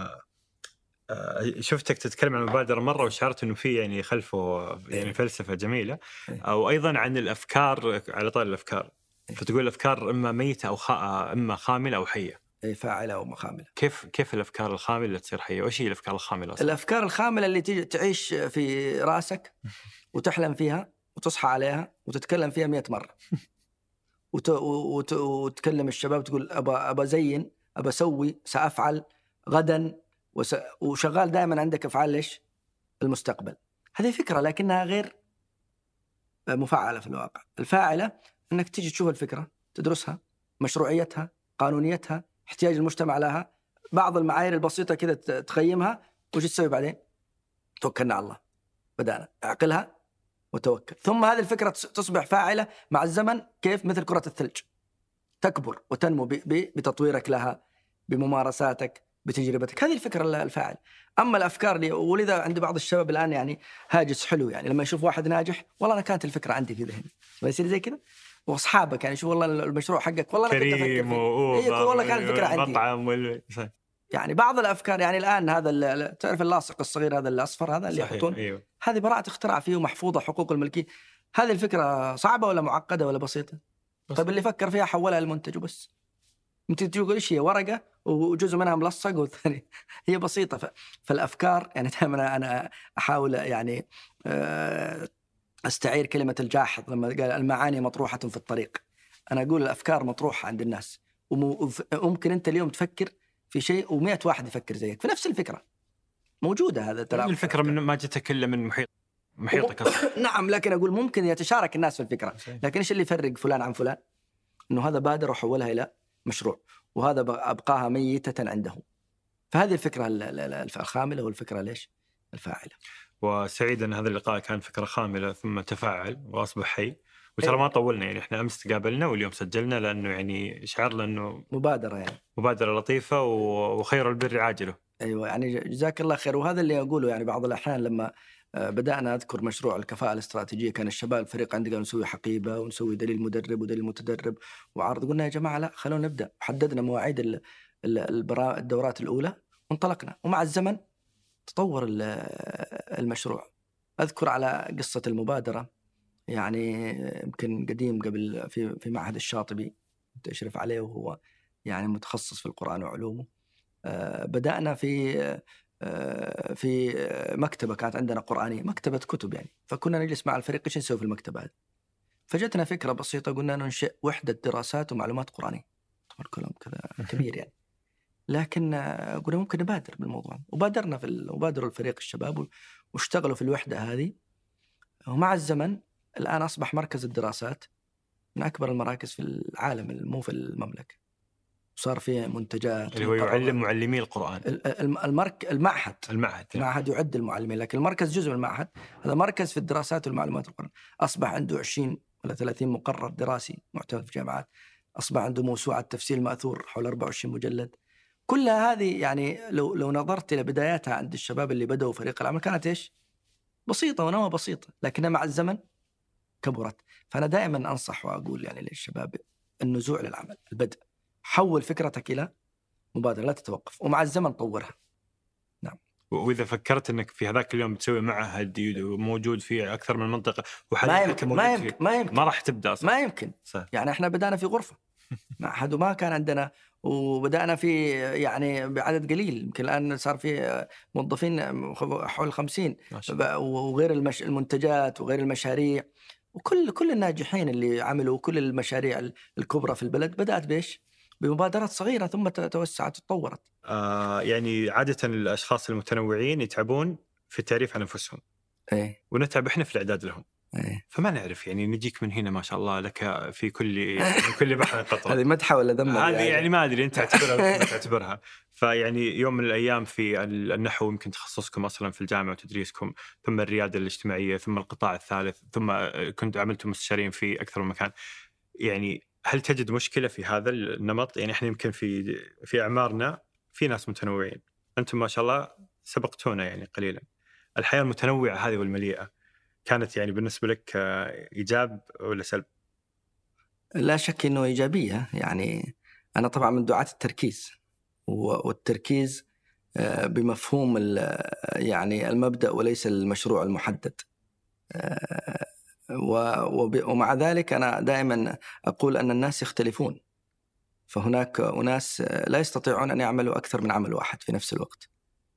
شفتك تتكلم عن المبادرة مرة وشعرت إنه في يعني خلفه يعني فلسفة جميلة، أو أيضا عن الأفكار، على طول الأفكار، فتقول الأفكار إما ميتة أو إما خاملة أو حية. فاعلة أو خاملة. كيف الأفكار الخاملة اللي تصير حية؟ وإيش هي الأفكار الخاملة أصلاً؟ الأفكار الخاملة اللي تيجي تعيش في راسك وتحلم فيها وتصحى عليها وتتكلم فيها 100 مرة وتكلم الشباب تقول أبا زين، أبا أسوي، سأفعل غدا، وشغال دائما عندك أفعال ليش؟ المستقبل. هذه فكرة لكنها غير مفعلة في الواقع. الفاعلة أنك تيجي تشوف الفكرة، تدرسها، مشروعيتها، قانونيتها، احتياج المجتمع لها، بعض المعايير البسيطة كذا تقيمها، وش تسوي بعدين؟ توكلنا على الله، بدأنا اعقلها وتوكل. ثم هذه الفكرة تصبح فاعلة مع الزمن، كيف؟ مثل كرة الثلج، تكبر وتنمو بتطويرك لها، بممارساتك، بتجربتك. هذه الفكرة الفاعل. أما الأفكار اللي، ولذا عند بعض الشباب الآن يعني هاجس حلو، يعني لما يشوف واحد ناجح، والله أنا كانت الفكرة عندي في ذهني، ويصير زي كذا. وأصحابك يعني شوف والله المشروع حقك، والله أنا كنت أفكر فيه، والله كانت الفكرة عندي. يعني بعض الأفكار، يعني الآن هذا تعرف اللاصق الصغير هذا الأصفر هذا اللي يحطون، أيوه. هذه براءة اختراع فيه ومحفوظة حقوق الملكية. هذه الفكرة صعبة ولا معقدة ولا بسيطة؟ طيب اللي فكر فيها حولها للمنتج وبس. انت تقول ايش هي؟ ورقه وجزء منها ملصق والثاني هي بسيطه. فالافكار يعني دائما انا احاول يعني استعير كلمه الجاحظ لما قال المعاني مطروحه في الطريق. انا اقول الافكار مطروحه عند الناس، وممكن انت اليوم تفكر في شيء و100 واحد يفكر زيك في نفس الفكره موجوده. هذا تلاقي الفكره من ما جتك الا من محيطك نعم، لكن اقول ممكن يتشارك الناس في الفكره، لكن ايش اللي يفرق فلان عن فلان؟ انه هذا بادر وحولها الى مشروع، وهذا أبقاها ميتة عنده. فهذه الفكرة الخاملة والفكرة ليش؟ الفاعلة. وسعيد أن هذا اللقاء كان فكرة خاملة ثم تفاعل وأصبح حي. وترى ما طولنا، يعني إحنا أمس تقابلنا واليوم سجلنا، لأنه يعني شعرنا أنه مبادرة، يعني مبادرة لطيفة وخير البر عاجله. أيوة، يعني جزاك الله خير. وهذا اللي أقوله، يعني بعض الأحيان لما بدأنا أذكر مشروع الكفاءة الاستراتيجية، كان الشباب الفريق عندي قالوا نسوي حقيبة ونسوي دليل مدرب ودليل متدرب وعرض. قلنا يا جماعة لا، خلونا نبدأ. وحددنا مواعيد الدورات الأولى وانطلقنا، ومع الزمن تطور المشروع. أذكر على قصة المبادرة، يعني يمكن قديم، قبل في معهد الشاطبي كنت أشرف عليه، وهو يعني متخصص في القرآن وعلومه. بدأنا في مكتبة كانت عندنا قرآنية، مكتبة كتب يعني. فكنا نجلس مع الفريق ايش نسوي في المكتبة هذه. فجتنا فكرة بسيطة، قلنا ننشئ وحدة دراسات ومعلومات قرآنية. طبعا كلام كذا كبير يعني، لكن قلنا ممكن نبادر بالموضوع. وبادرنا وبادروا الفريق الشباب واشتغلوا في الوحدة هذه. ومع الزمن الآن أصبح مركز الدراسات من أكبر المراكز في العالم، مو في المملكة. وصار فيه منتجات اللي هو يعلم معلمي القرآن. المعهد يعد المعلمين، لكن المركز جزء من المعهد. هذا مركز في الدراسات والمعلومات القرآن. أصبح عنده 20 ولا 30 مقرر دراسي معتمد في جامعات. أصبح عنده موسوعة تفسير مأثور حول 24 مجلد. كل هذه يعني لو نظرت إلى بداياتها عند الشباب اللي بدأوا فريق العمل، كانت إيش؟ بسيطة ونوى بسيطة، لكنها مع الزمن كبرت. فأنا دائما أنصح وأقول يعني للشباب النزوع للعمل، البدء. حول فكرتك إلى مبادرة، لا تتوقف، ومع الزمن طورها. نعم. وإذا فكرت أنك في هذاك اليوم بتسوي معهد موجود في أكثر من منطقة، ما يمكن ما راح تبدأ أصلا. ما يمكن. يعني إحنا بدأنا في غرفة معهد وما كان عندنا، وبدأنا في يعني بعدد قليل. يمكن الآن صار في موظفين حول 50، وغير المنتجات وغير المشاريع، وكل الناجحين اللي عملوا كل المشاريع الكبرى في البلد بدأت بإيش؟ بمبادرات صغيرة ثم توسعت وتطورت. يعني عادة الأشخاص المتنوعين يتعبون في التعريف عن أنفسهم، ونتعب إحنا في الإعداد لهم. فما نعرف، يعني نجيك من هنا ما شاء الله لك في كل بحر قطرة. هذه مدحة ولا ذم؟ هذه يعني ما أدري أنت تعتبرها ما تعتبرها. فيعني يوم من الأيام في النحو يمكن تخصصكم أصلا في الجامعة وتدريسكم، ثم الريادة الاجتماعية، ثم القطاع الثالث، ثم كنت عملتم مستشارين في أكثر من مكان. يعني هل تجد مشكلة في هذا النمط؟ يعني إحنا يمكن في أعمارنا في ناس متنوعين، أنتم ما شاء الله سبقتونا يعني قليلا. الحياة المتنوعة هذه والمليئة كانت يعني بالنسبة لك إيجاب ولا سلب؟ لا شك أنه إيجابية. يعني أنا طبعا من دعاة التركيز، والتركيز بمفهوم يعني المبدأ وليس المشروع المحدد. ومع ذلك أنا دائما أقول أن الناس يختلفون، فهناك أناس لا يستطيعون أن يعملوا أكثر من عمل واحد في نفس الوقت،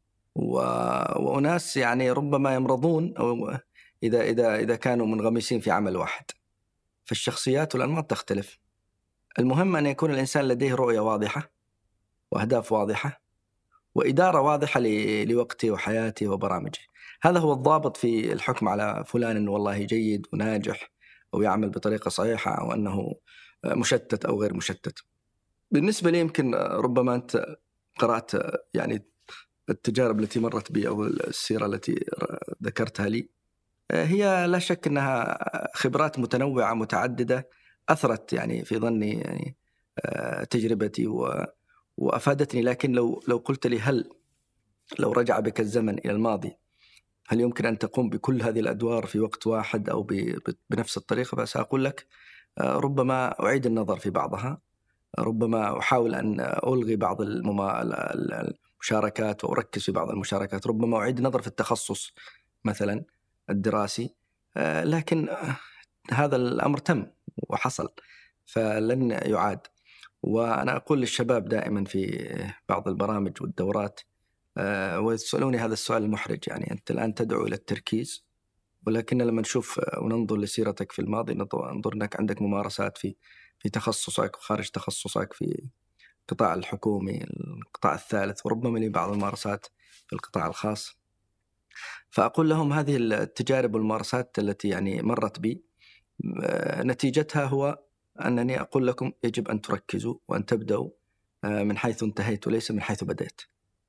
وأناس يعني ربما يمرضون أو إذا كانوا منغمسين في عمل واحد. فالشخصيات والأنماط تختلف. المهم أن يكون الإنسان لديه رؤية واضحة وأهداف واضحة وإدارة واضحة لوقته وحياته وبرامجه. هذا هو الضابط في الحكم على فلان أنه والله جيد وناجح أو يعمل بطريقة صحيحة أو أنه مشتت أو غير مشتت. بالنسبة لي يمكن ربما أنت قرأت يعني التجارب التي مرت بي أو السيرة التي ذكرتها لي، هي لا شك أنها خبرات متنوعة متعددة أثرت يعني في ظني يعني تجربتي وأفادتني. لكن لو قلت لي هل لو رجع بك الزمن إلى الماضي هل يمكن أن تقوم بكل هذه الأدوار في وقت واحد أو بنفس الطريقة؟ فسأقول لك ربما أعيد النظر في بعضها، ربما أحاول أن ألغي بعض المشاركات وأركز في بعض المشاركات، ربما أعيد النظر في التخصص مثلا الدراسي، لكن هذا الأمر تم وحصل فلن يعاد. وأنا أقول للشباب دائما في بعض البرامج والدورات ويسألوني هذا السؤال المحرج، يعني أنت الآن تدعو إلى التركيز، ولكن لما نشوف وننظر لسيرتك في الماضي ننظر أنك عندك ممارسات في تخصصك وخارج تخصصك، في القطاع الحكومي، القطاع الثالث، وربما لبعض الممارسات في القطاع الخاص. فأقول لهم هذه التجارب والممارسات التي يعني مرت بي نتيجتها هو أنني أقول لكم يجب أن تركزوا وأن تبدأوا من حيث انتهيت وليس من حيث بدأت.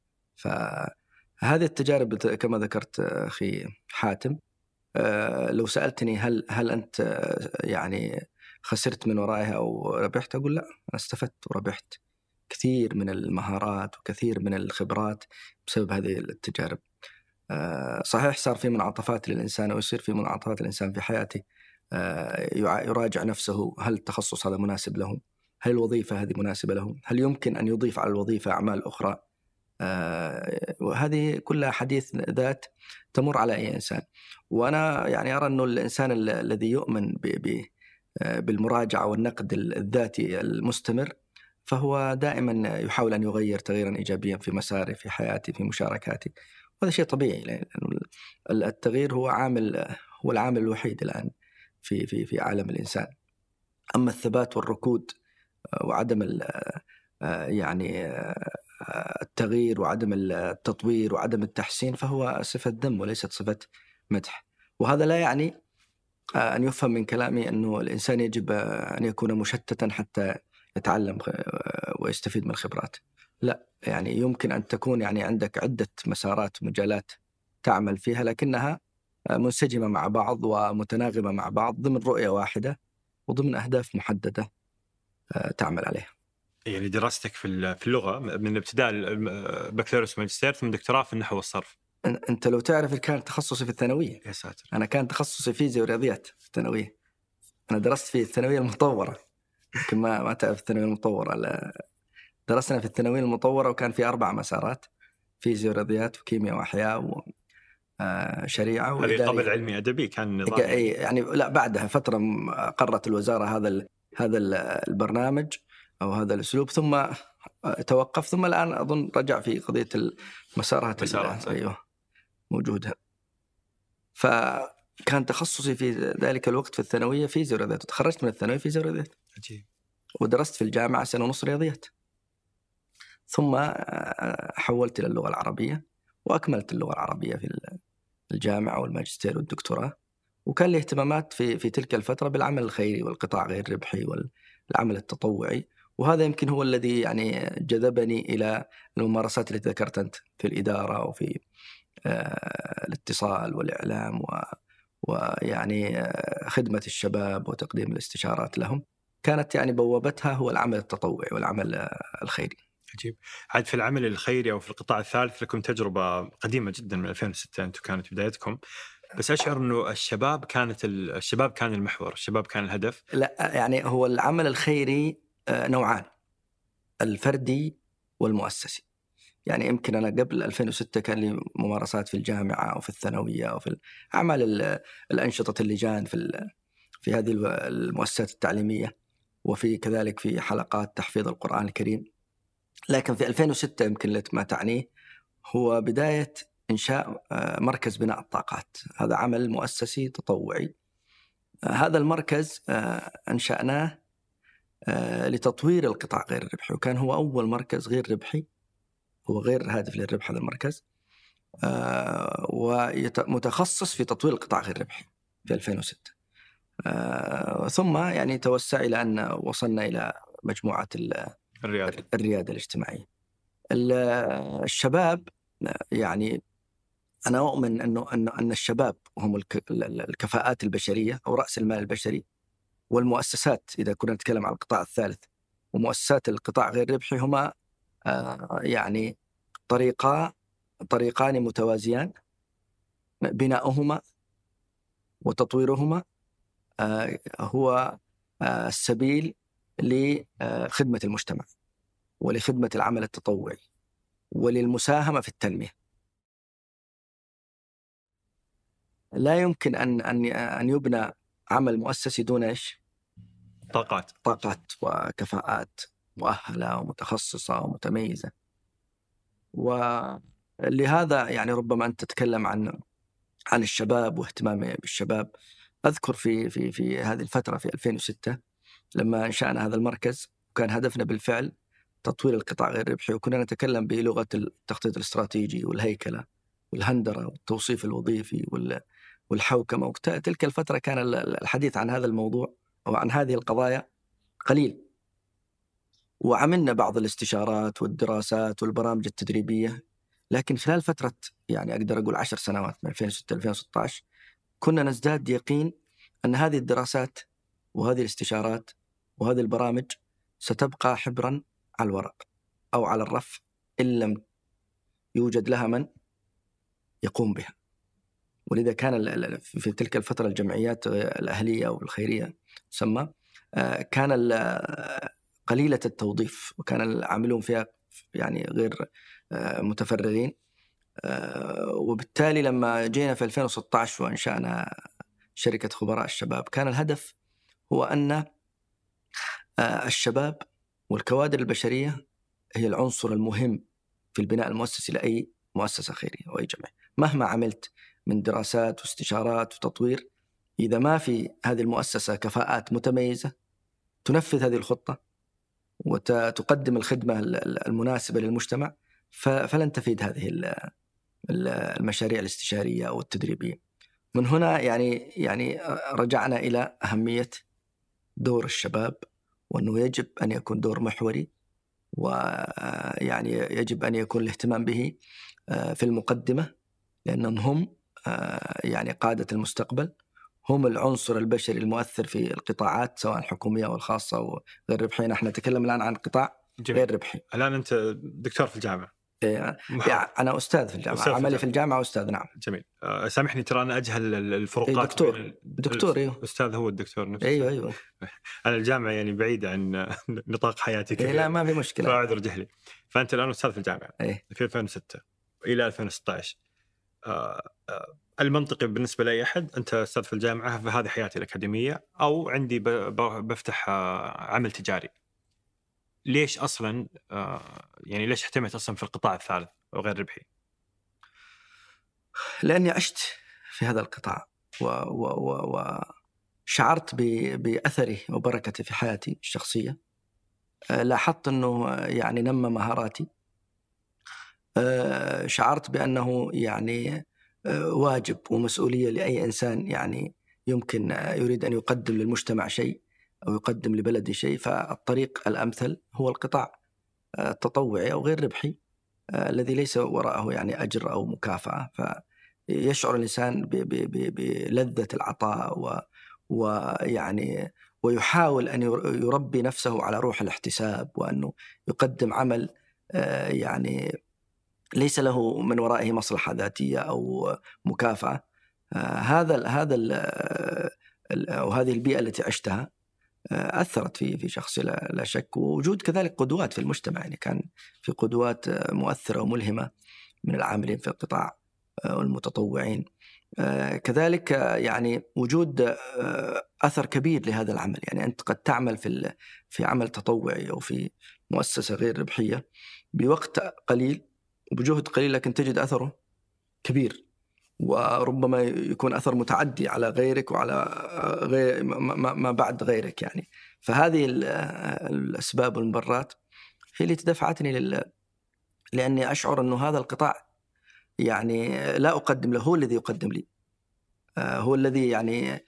فهذه التجارب كما ذكرت أخي حاتم، لو سألتني هل أنت يعني خسرت من ورائها أو ربحت، أقول لا، أنا استفدت وربحت كثير من المهارات وكثير من الخبرات بسبب هذه التجارب. صحيح صار في منعطفات للإنسان ويصير في منعطفات الإنسان في حياته، يراجع نفسه، هل التخصص هذا مناسب له؟ هل الوظيفة هذه مناسبة له؟ هل يمكن أن يضيف على الوظيفة أعمال أخرى؟ وهذه كلها حديث ذات تمر على أي إنسان. وأنا يعني أرى أنه الإنسان الذي يؤمن بالمراجعة والنقد الذاتي المستمر فهو دائما يحاول أن يغير تغييرا إيجابيا في مساره، في حياته، في مشاركاته. وهذا شيء طبيعي، لأن التغيير هو العامل الوحيد الآن في عالم الإنسان. أما الثبات والركود وعدم يعني التغيير وعدم التطوير وعدم التحسين فهو صفة ذم وليست صفة مدح. وهذا لا يعني أن يفهم من كلامي أنه الإنسان يجب أن يكون مشتتا حتى يتعلم ويستفيد من الخبرات. لا، يعني يمكن أن تكون يعني عندك عدة مسارات ومجالات تعمل فيها لكنها منسجمة مع بعض ومتناغمة مع بعض ضمن رؤية واحدة وضمن أهداف محددة تعمل عليها. يعني دراستك في اللغة من ابتداء البكالوريوس والماجستير ثم دكتوراه في النحو والصرف. أنت لو تعرف كان تخصصي في الثانوية. يا ساتر. أنا كان تخصصي فيزياء ورياضيات في الثانوية. أنا درست في الثانوية المطورة، يمكن ما تعرف الثانوية المطورة. لا، درسنا في الثانوية المطورة وكان في 4 مسارات: فيزياء ورياضيات وكيمياء وأحياء وشريعة وإدارية. هذه قبل علمي أدبي كان نظام يعني لا، بعدها فترة قررت الوزارة هذا البرنامج أو هذا الأسلوب، ثم توقف، ثم الآن أظن رجع في قضية المسارات. أيوه موجودة. فكان تخصصي في ذلك الوقت في الثانوية فيزياء ورياضيات، وتخرجت من الثانوية فيزياء ورياضيات. عجيب. ودرست في الجامعة 1.5 سنة رياضيات، ثم حولت إلى اللغة العربية وأكملت اللغة العربية في الجامعة والماجستير والدكتوراه. وكان لي اهتمامات في تلك الفترة بالعمل الخيري والقطاع غير الربحي والعمل التطوعي، وهذا يمكن هو الذي يعني جذبني إلى الممارسات التي ذكرت أنت في الإدارة وفي الاتصال والإعلام ويعني خدمة الشباب وتقديم الاستشارات لهم. كانت يعني بوابتها هو العمل التطوعي والعمل الخيري. عجيب. عاد في العمل الخيري أو في القطاع الثالث لكم تجربة قديمة جدا من 2006 أنتم كانت بدايتكم. بس أشعر أنه الشباب كان المحور، الشباب كان الهدف. لا يعني هو العمل الخيري نوعان، الفردي والمؤسسي. يعني يمكن أنا قبل 2006 كان لي ممارسات في الجامعة أو في الثانوية أو في أعمال الأنشطة اللجان في هذه المؤسسات التعليمية، وفي كذلك في حلقات تحفيظ القرآن الكريم. لكن في 2006 يمكن ما تعنيه هو بداية إنشاء مركز بناء الطاقات. هذا عمل مؤسسي تطوعي. هذا المركز أنشأناه لتطوير القطاع غير الربحي، وكان هو أول مركز غير ربحي، هو غير هادف للربح هذا المركز، ومتخصص في تطوير القطاع غير الربحي في 2006. ثم يعني توسع إلى أن وصلنا إلى مجموعة الريادة الاجتماعية. الشباب يعني أنا أؤمن أن الشباب هم الكفاءات البشرية أو رأس المال البشري، والمؤسسات إذا كنا نتكلم عن القطاع الثالث ومؤسسات القطاع غير الربحي هما يعني طريقان متوازيان، بناؤهما وتطويرهما هو السبيل لخدمة المجتمع ولخدمة العمل التطوعي وللمساهمة في التنمية. لا يمكن أن يبنى عمل مؤسسي دون إيش؟ طاقات وكفاءات مؤهلة ومتخصصة ومتميزة. ولهذا يعني ربما أنت تتكلم عن الشباب واهتمامي بالشباب. أذكر في هذه الفترة في 2006 لما أنشأنا هذا المركز، وكان هدفنا بالفعل تطوير القطاع غير الربحي، وكنا نتكلم بلغة التخطيط الاستراتيجي والهيكلة والهندرة والتوصيف الوظيفي والحوكمة. وتلك الفترة كان الحديث عن هذا الموضوع وعن هذه القضايا قليل، وعملنا بعض الاستشارات والدراسات والبرامج التدريبية. لكن خلال فترة يعني أقدر أقول 10 سنوات من 2006 ل 2016 كنا نزداد يقين أن هذه الدراسات وهذه الاستشارات وهذه البرامج ستبقى حبرا على الورق أو على الرف إن لم يوجد لها من يقوم بها. ولذا كان في تلك الفترة الجمعيات الأهلية والخيرية تسمى كان قليلة التوظيف، وكان العاملون فيها يعني غير متفرغين. وبالتالي لما جينا في 2016 وأنشأنا شركة خبراء الشباب، كان الهدف هو أن الشباب والكوادر البشرية هي العنصر المهم في البناء المؤسسي لأي مؤسسة خيرية أو أي جمعية. مهما عملت من دراسات واستشارات وتطوير، إذا ما في هذه المؤسسة كفاءات متميزة تنفذ هذه الخطة وتقدم الخدمة المناسبة للمجتمع، فلن تفيد هذه المشاريع الاستشارية أو التدريبية. من هنا يعني رجعنا إلى أهمية دور الشباب، وأنه يجب أن يكون دور محوري، ويعني يجب أن يكون الاهتمام به في المقدمة، لأنهم هم يعني قادة المستقبل، هم العنصر البشري المؤثر في القطاعات سواء الحكومية أو الخاصة وغير ربحية. نحن نتكلم الآن عن قطاع غير ربحي. الآن أنت دكتور في الجامعة. أنا أستاذ في الجامعة، عملي في الجامعة أستاذ. نعم. جميل. سامحني ترى أنا أجهل الفروقات. دكتور أيوه. أستاذ هو الدكتور نفسه. أيوه. أنا الجامعة يعني بعيدة عن نطاق حياتي كثير. لا ما في مشكلة. فأعذر جهلي. فأنت الآن أستاذ في الجامعة في 2006 إلى 2016. المنطقي بالنسبة لأي أحد أنت أستاذ في الجامعة، فهذه حياتي الأكاديمية، أو عندي بفتح عمل تجاري. ليش أصلا يعني ليش اهتميت أصلا في القطاع الثالث وغير ربحي؟ لأني عشت في هذا القطاع وشعرت بأثره وبركته في حياتي الشخصية. لاحظت أنه يعني نمى مهاراتي. شعرت بأنه يعني واجب ومسؤولية لأي إنسان يعني يمكن يريد أن يقدم للمجتمع شيء أو يقدم لبلده شيء، فالطريق الأمثل هو القطاع التطوعي أو غير ربحي الذي ليس وراءه يعني أجر أو مكافأة، فيشعر الإنسان بلذة العطاء ويعني ويحاول أن يربي نفسه على روح الاحتساب، وأنه يقدم عمل يعني ليس له من ورائه مصلحة ذاتية أو مكافأة. وهذه البيئة التي عشتها أثرت في شخصي لا شك. ووجود كذلك قدوات في المجتمع، يعني كان في قدوات مؤثرة وملهمة من العاملين في القطاع والمتطوعين. كذلك يعني وجود أثر كبير لهذا العمل. يعني أنت قد تعمل في عمل تطوعي أو في مؤسسة غير ربحية بوقت قليل وبجهد قليل، لكن تجد أثره كبير، وربما يكون أثر متعدي على غيرك وعلى غير ما بعد غيرك يعني. فهذه الأسباب والمبررات هي اللي دفعتني لأني أشعر أنه هذا القطاع يعني لا أقدم له، هو الذي يقدم لي، هو الذي يعني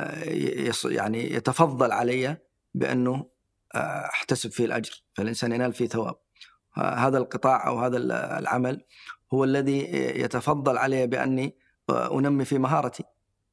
يتفضل علي بأنه أحتسب فيه الأجر، فالإنسان ينال فيه ثواب. هذا القطاع أو هذا العمل هو الذي يتفضل علي بأني أنمي في مهارتي،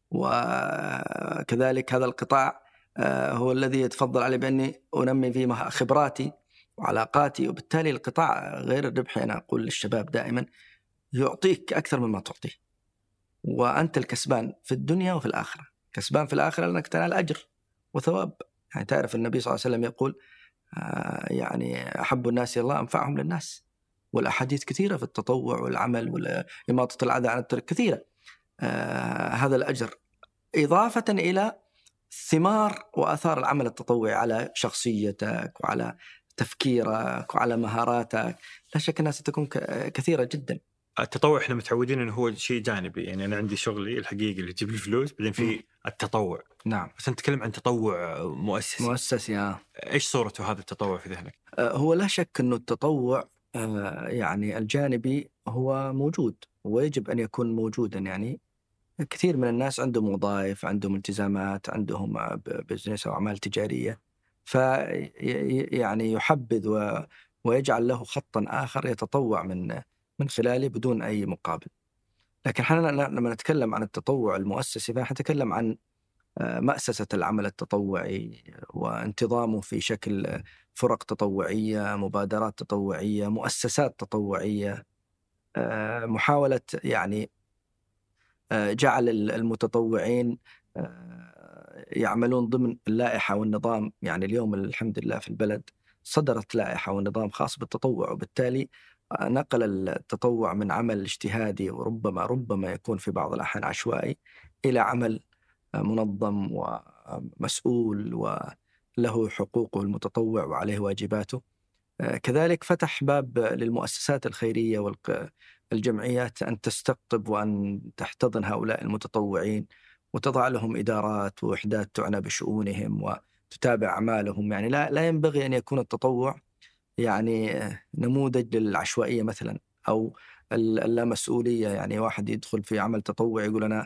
وكذلك هذا القطاع هو الذي يتفضل علي بأني أنمي في خبراتي وعلاقاتي. وبالتالي القطاع غير الربحي، أنا أقول للشباب دائما، يعطيك أكثر مما تعطيه، وأنت الكسبان في الدنيا وفي الآخرة. كسبان في الآخرة لأنك تنال أجر وثواب. يعني تعرف النبي صلى الله عليه وسلم يقول يعني أحب الناس إلى الله أنفعهم للناس، والأحاديث كثيرة في التطوع والعمل وإماطة الأذى عن الطريق كثيرة. هذا الأجر إضافة إلى ثمار وآثار العمل التطوعي على شخصيتك وعلى تفكيرك وعلى مهاراتك، لا شك أنها ستكون كثيرة جدا. التطوع احنا متعودين انه هو شيء جانبي، يعني انا عندي شغلي الحقيقي اللي يجيب لي فلوس، بعدين في التطوع. نعم. بس نتكلم عن تطوع مؤسسي. ايش صورته هذا التطوع في ذهنك؟ هو لا شك انه التطوع يعني الجانبي هو موجود ويجب ان يكون موجودا. يعني كثير من الناس عندهم وظائف، عندهم التزامات، عندهم بزنس او اعمال تجاريه، يعني يحبذ ويجعل له خطا آخر يتطوع من خلاله بدون أي مقابل. لكن حنا لما نتكلم عن التطوع المؤسسي فنتكلم عن مؤسسة العمل التطوعي وانتظامه في شكل فرق تطوعية، مبادرات تطوعية، مؤسسات تطوعية، محاولة يعني جعل المتطوعين يعملون ضمن اللائحة والنظام. يعني اليوم الحمد لله في البلد صدرت لائحة ونظام خاص بالتطوع، وبالتالي نقل التطوع من عمل اجتهادي وربما يكون في بعض الأحيان عشوائي إلى عمل منظم ومسؤول وله حقوقه المتطوع وعليه واجباته. كذلك فتح باب للمؤسسات الخيرية والجمعيات أن تستقطب وأن تحتضن هؤلاء المتطوعين وتضع لهم إدارات ووحدات تعنى بشؤونهم وتتابع أعمالهم. يعني لا ينبغي أن يكون التطوع يعني نموذج للعشوائية مثلا أو اللامسؤولية. يعني واحد يدخل في عمل تطوعي يقول أنا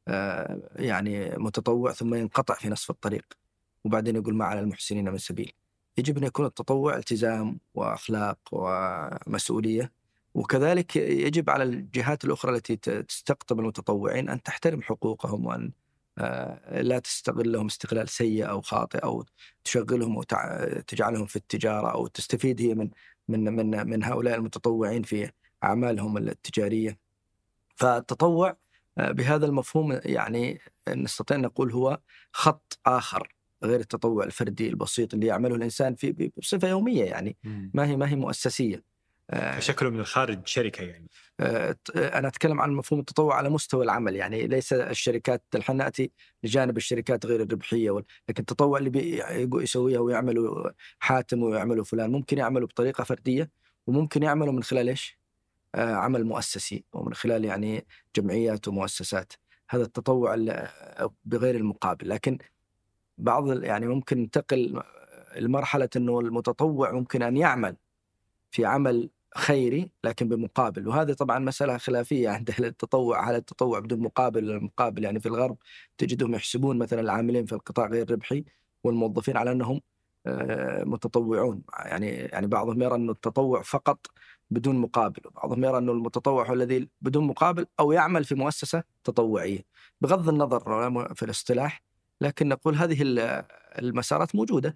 يعني متطوع ثم ينقطع في نصف الطريق وبعدين يقول ما على المحسنين من سبيل. يجب أن يكون التطوع التزام وأخلاق ومسؤولية، وكذلك يجب على الجهات الأخرى التي تستقطب المتطوعين أن تحترم حقوقهم وأن لا تستغلهم استغلال سيء أو خاطئ أو تشغلهم أو تجعلهم في التجارة أو تستفيد هي من هؤلاء المتطوعين في أعمالهم التجارية. فالتطوع بهذا المفهوم يعني نستطيع أن نقول هو خط آخر غير التطوع الفردي البسيط اللي يعمله الإنسان بصفة يومية، يعني ما هي مؤسسية. شكله من الخارج شركة. يعني أنا أتكلم عن مفهوم التطوع على مستوى العمل، يعني ليس الشركات. الحين نأتي لجانب الشركات غير الربحية، لكن التطوع اللي يسويه ويعمله حاتم ويعمله فلان ممكن يعمله بطريقة فردية وممكن يعمله من خلال إيش؟ عمل مؤسسي ومن خلال يعني جمعيات ومؤسسات. هذا التطوع بغير المقابل. لكن بعض يعني ممكن ننتقل لمرحلة أنه المتطوع ممكن أن يعمل في عمل خيري لكن بمقابل، وهذه طبعا مسألة خلافية عند التطوع. هل التطوع بدون مقابل ولا مقابل؟ يعني في الغرب تجدهم يحسبون مثلا العاملين في القطاع غير الربحي والموظفين على أنهم متطوعون. يعني بعضهم يرى أن التطوع فقط بدون مقابل، وبعضهم يرى أن المتطوع هو الذي بدون مقابل أو يعمل في مؤسسة تطوعية. بغض النظر في الاصطلاح، لكن نقول هذه المسارات موجودة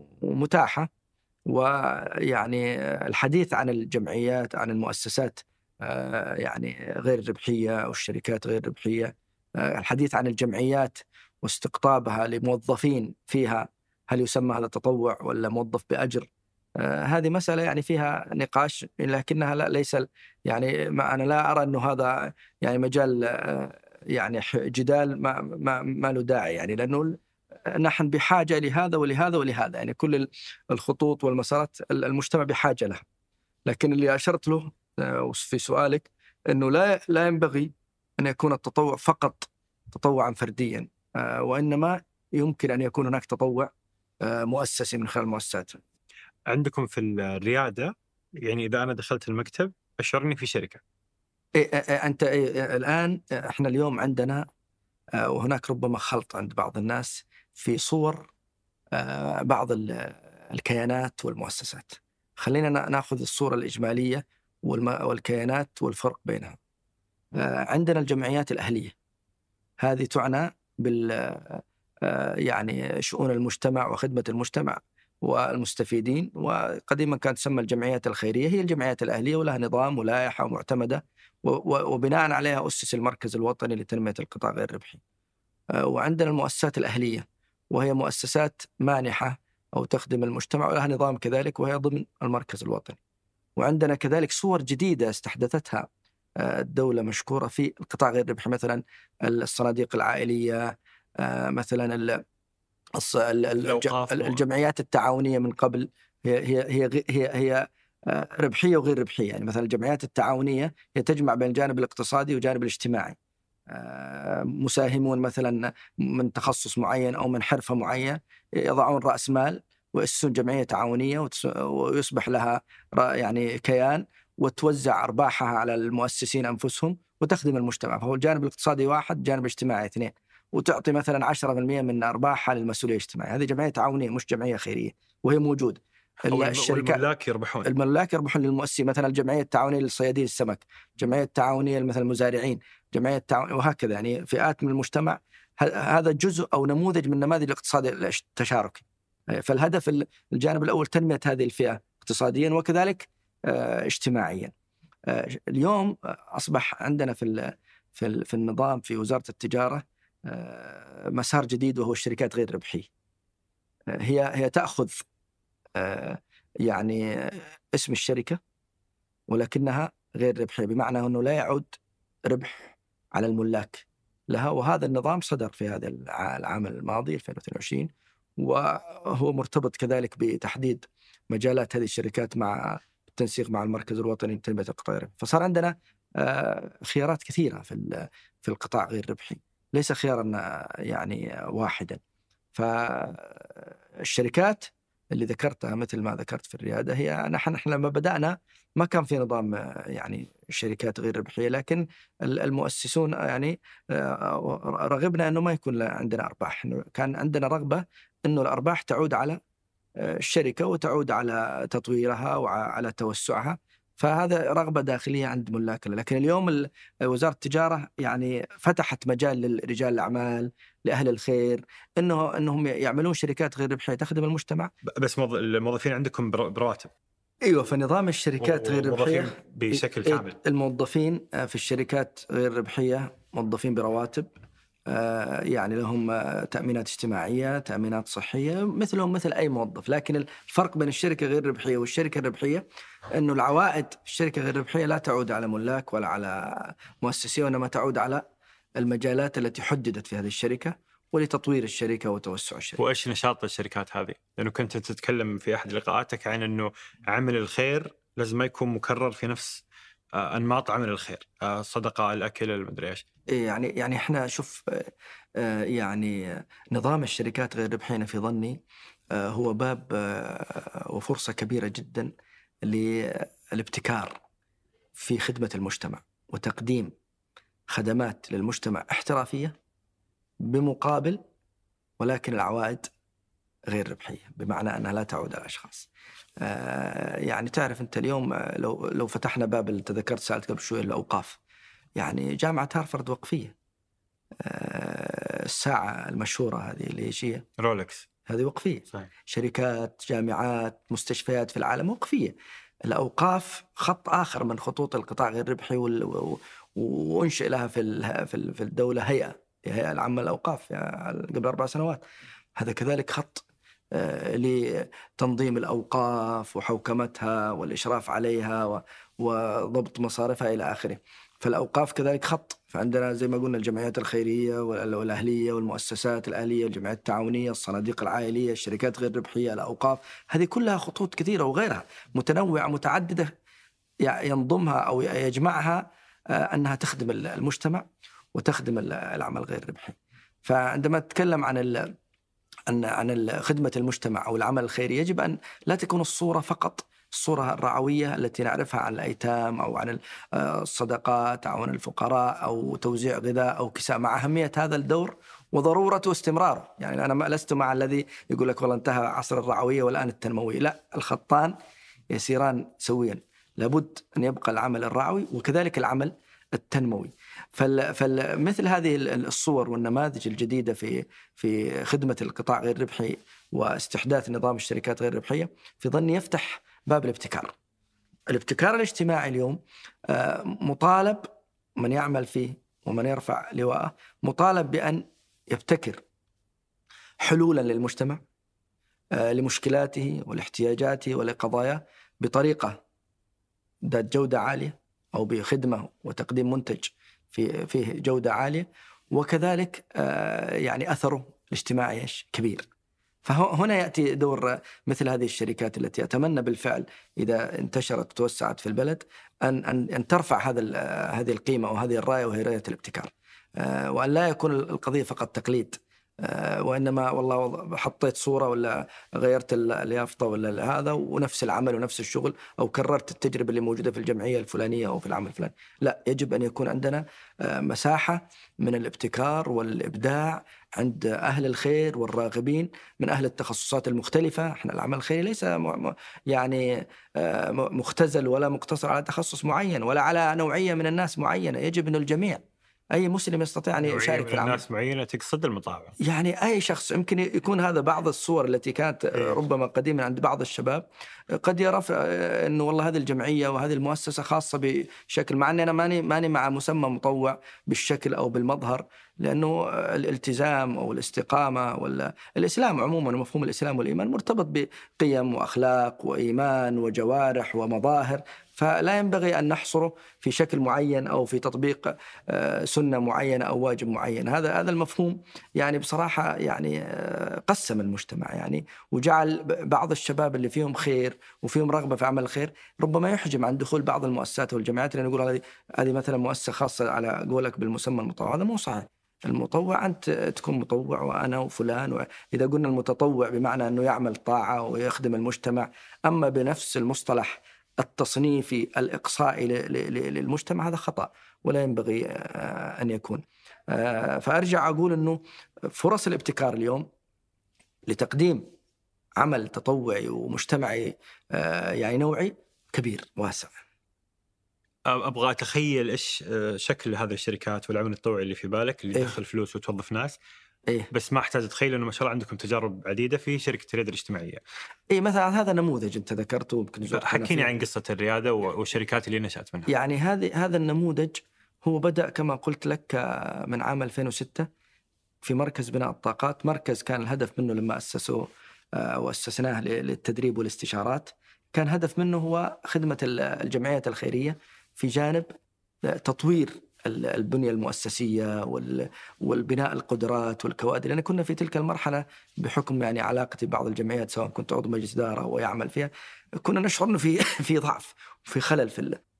ومتاحة. ويعني الحديث عن الجمعيات عن المؤسسات يعني غير ربحية أو الشركات غير ربحية. الحديث عن الجمعيات واستقطابها لموظفين فيها، هل يسمى هذا تطوع ولا موظف بأجر؟ هذه مسألة يعني فيها نقاش، لكنها ليس يعني ما أنا لا أرى أنه هذا يعني مجال يعني جدال ما له داعي، يعني لأنه نحن بحاجة لهذا ولهذا ولهذا، يعني كل الخطوط والمسارات المجتمع بحاجة لها. لكن اللي أشرت له في سؤالك أنه لا ينبغي أن يكون التطوع فقط تطوعا فرديا، وإنما يمكن أن يكون هناك تطوع مؤسسي من خلال المؤسسات. عندكم في الريادة يعني إذا أنا دخلت المكتب أشعرني في شركة. أنت الآن إحنا اليوم عندنا وهناك ربما خلط عند بعض الناس في صور بعض الكيانات والمؤسسات. خلينا نأخذ الصورة الإجمالية والكيانات والفرق بينها. عندنا الجمعيات الأهلية، هذه تعنى بال يعني شؤون المجتمع وخدمة المجتمع والمستفيدين، وقديما كانت تسمى الجمعيات الخيرية. هي الجمعيات الأهلية ولها نظام ولائحة ومعتمدة، وبناء عليها أسس المركز الوطني لتنمية القطاع غير الربحي. وعندنا المؤسسات الأهلية، وهي مؤسسات مانحة أو تخدم المجتمع ولها نظام كذلك، وهي ضمن المركز الوطني. وعندنا كذلك صور جديدة استحدثتها الدولة مشكورة في القطاع غير الربحي، مثلا الصناديق العائلية، مثلا الجمعيات التعاونية من قبل هي ربحية وغير ربحية. يعني مثلا الجمعيات التعاونية هي تجمع بين الجانب الاقتصادي والجانب الاجتماعي. مساهمون مثلا من تخصص معين أو من حرفة معينة يضعون رأس مال ويأسسون جمعية تعاونية ويصبح لها يعني كيان، وتوزع أرباحها على المؤسسين أنفسهم وتخدم المجتمع. فهو الجانب الاقتصادي واحد، الجانب الاجتماعي اثنين، وتعطي مثلا 10% من أرباحها للمسؤولية الاجتماعية. هذه جمعية تعاونية مش جمعية خيرية، وهي موجودة. الملاك يربحون. الملاك يربحون للمؤسسين، مثلا الجمعية التعاونية للصيادين السمك، جمعية التعاونية مثل المزارعين، جمعية التعاونية، وهكذا. يعني فئات من المجتمع. هذا جزء أو نموذج من نماذج الاقتصاد التشاركي. فالهدف الجانب الأول تنمية هذه الفئة اقتصاديا وكذلك اجتماعيا. اليوم أصبح عندنا في النظام في وزارة التجارة مسار جديد، وهو الشركات غير ربحية. هي تأخذ يعني اسم الشركة ولكنها غير ربحية، بمعنى أنه لا يعود ربح على الملاك لها. وهذا النظام صدر في هذا العام الماضي 2022، وهو مرتبط كذلك بتحديد مجالات هذه الشركات مع التنسيق مع المركز الوطني لتنمية القطاع الربحي. فصار عندنا خيارات كثيرة في القطاع غير الربحي، ليس خيارا يعني واحدا. فالشركات اللي ذكرتها مثل ما ذكرت في الريادة، هي نحن لما بدأنا ما كان في نظام يعني شركات غير ربحية، لكن المؤسسون يعني رغبنا أنه ما يكون عندنا أرباح. كان عندنا رغبة أنه الأرباح تعود على الشركة وتعود على تطويرها وعلى توسعها. فهذا رغبة داخلية عند ملاكنا. لكن اليوم وزارة التجارة يعني فتحت مجال لرجال الأعمال، لأهل الخير، أنهم يعملون شركات غير ربحية تخدم المجتمع. بس الموظفين عندكم برواتب؟ ايوه، فنظام الشركات غير ربحيه بشكل كامل. الموظفين في الشركات غير ربحيه موظفين برواتب، يعني لهم تأمينات اجتماعية، تأمينات صحية، مثلهم مثل أي موظف. لكن الفرق بين الشركة غير الربحية والشركة الربحية أنه العوائد الشركة غير الربحية لا تعود على ملاك ولا على مؤسسين، وإنما تعود على المجالات التي حددت في هذه الشركة ولتطوير الشركة وتوسع الشركة. وإيش نشاط الشركات هذه؟ لأنه كنت تتكلم في أحد لقاءاتك عن أنه عمل الخير لازم ما يكون مكرر في نفس أنماط عمل الخير، صدقة، الأكل، المدري إيش. يعني إحنا شوف، يعني نظام الشركات غير ربحية في ظني هو باب وفرصة كبيرة جدا للابتكار في خدمة المجتمع وتقديم خدمات للمجتمع احترافية بمقابل، ولكن العوائد غير ربحية، بمعنى أنها لا تعود على الأشخاص. يعني تعرف أنت اليوم لو فتحنا باب، تذكرت سألت قبل شوية الأوقاف، يعني جامعة هارفارد وقفية، الساعة المشهورة هذه اللي هي رولكس، هذه وقفية. صحيح. شركات، جامعات، مستشفيات في العالم وقفية. الأوقاف خط آخر من خطوط القطاع غير الربحي، وأنشئ لها في الدولة هيئة العامة للأوقاف قبل 4 سنوات. هذا كذلك خط لتنظيم الأوقاف وحوكمتها والإشراف عليها وضبط مصارفها إلى آخره. فالأوقاف كذلك خط. فعندنا زي ما قلنا الجمعيات الخيرية والأهلية والمؤسسات الأهلية، الجمعيات التعاونية، الصناديق العائلية، الشركات غير ربحية، الأوقاف. هذه كلها خطوط كثيرة وغيرها متنوعة متعددة، ينظمها أو يجمعها أنها تخدم المجتمع وتخدم العمل غير الربحي. فعندما تتكلم عن خدمة المجتمع أو العمل الخيري، يجب أن لا تكون الصورة فقط الصورة الرعوية التي نعرفها عن الأيتام أو عن الصدقات أو عن الفقراء أو توزيع غذاء أو كساء، مع أهمية هذا الدور وضرورته واستمراره. يعني أنا لست مع الذي يقول لك والله انتهى عصر الرعوية والآن التنموي. لا، الخطان يسيران سويا. لابد أن يبقى العمل الرعوي وكذلك العمل التنموي. فمثل هذه الصور والنماذج الجديدة في خدمة القطاع غير الربحي واستحداث نظام الشركات غير الربحية في ظني يفتح باب الابتكار الاجتماعي. اليوم مطالب من يعمل فيه ومن يرفع لواءه مطالب بأن يبتكر حلولا للمجتمع لمشكلاته والاحتياجاته ولقضاياه بطريقة ذات جودة عالية، أو بخدمة وتقديم منتج فيه جودة عالية، وكذلك يعني أثره الاجتماعي كبير. فهنا يأتي دور مثل هذه الشركات التي أتمنى بالفعل إذا انتشرت وتوسعت في البلد أن ترفع هذه القيمة وهذه الراية، وهي راية الابتكار، وأن لا يكون القضية فقط تقليد، وإنما والله حطيت صورة ولا غيرت اليافطة ولا هذا ونفس العمل ونفس الشغل، أو كررت التجربة اللي موجودة في الجمعية الفلانية أو في العمل الفلاني. لا، يجب أن يكون عندنا مساحة من الابتكار والإبداع عند أهل الخير والراغبين من أهل التخصصات المختلفة. احنا العمل الخيري ليس يعني مختزل ولا مقتصر على تخصص معين ولا على نوعية من الناس معينة. يجب أن الجميع، أي مسلم يستطيع أن يشارك في العمل. الناس معينة تقصد المطاوع، يعني أي شخص يمكن يكون. هذا بعض الصور التي كانت ربما قديما عند بعض الشباب، قد يرى أنه والله هذه الجمعية وهذه المؤسسة خاصة بشكل، مع أني أنا ماني مع مسمى مطوع بالشكل أو بالمظهر، لأنه الالتزام أو الاستقامة والإسلام عموما ومفهوم الإسلام والإيمان مرتبط بقيم وأخلاق وإيمان وجوارح ومظاهر، فلا ينبغي أن نحصره في شكل معين أو في تطبيق سنة معينة أو واجب معين. هذا المفهوم يعني بصراحة يعني قسم المجتمع، يعني وجعل بعض الشباب اللي فيهم خير وفيهم رغبة في عمل الخير ربما يحجم عن دخول بعض المؤسسات والجمعيات، لأن يقول هذه مثلا مؤسسة خاصة على قولك بالمسمى المطوع. هذا مو صحيح. المطوع أنت تكون مطوع وأنا وفلان، إذا قلنا المتطوع بمعنى أنه يعمل طاعة ويخدم المجتمع، أما بنفس المصطلح التصنيفي الإقصائي للمجتمع هذا خطأ ولا ينبغي أن يكون. فأرجع أقول أنه فرص الابتكار اليوم لتقديم عمل تطوعي ومجتمعي يعني نوعي كبير واسع. أبغى أتخيل إيش شكل هذه الشركات والعمل التطوعي اللي في بالك، اللي تدخل فلوس وتوظف ناس. بس ما أحتاج أتخيل أنه ما شاء الله عندكم تجارب عديدة في شركة الريادة الاجتماعية. مثلا هذا نموذج أنت ذكرته. حكيني عن قصة الريادة والشركات اللي نشأت منها. يعني هذا النموذج هو بدأ كما قلت لك من عام 2006 في مركز بناء الطاقات. مركز كان الهدف منه لما وأسسناه للتدريب والاستشارات، كان هدف منه هو خدمة الجمعيات الخيرية في جانب تطوير البنية المؤسسية والبناء القدرات والكوادر، لأن كنا في تلك المرحلة بحكم يعني علاقتي ببعض الجمعيات سواء كنت عضو مجلس إدارة ويعمل فيها، كنا نشعر أنه في ضعف وفي خلل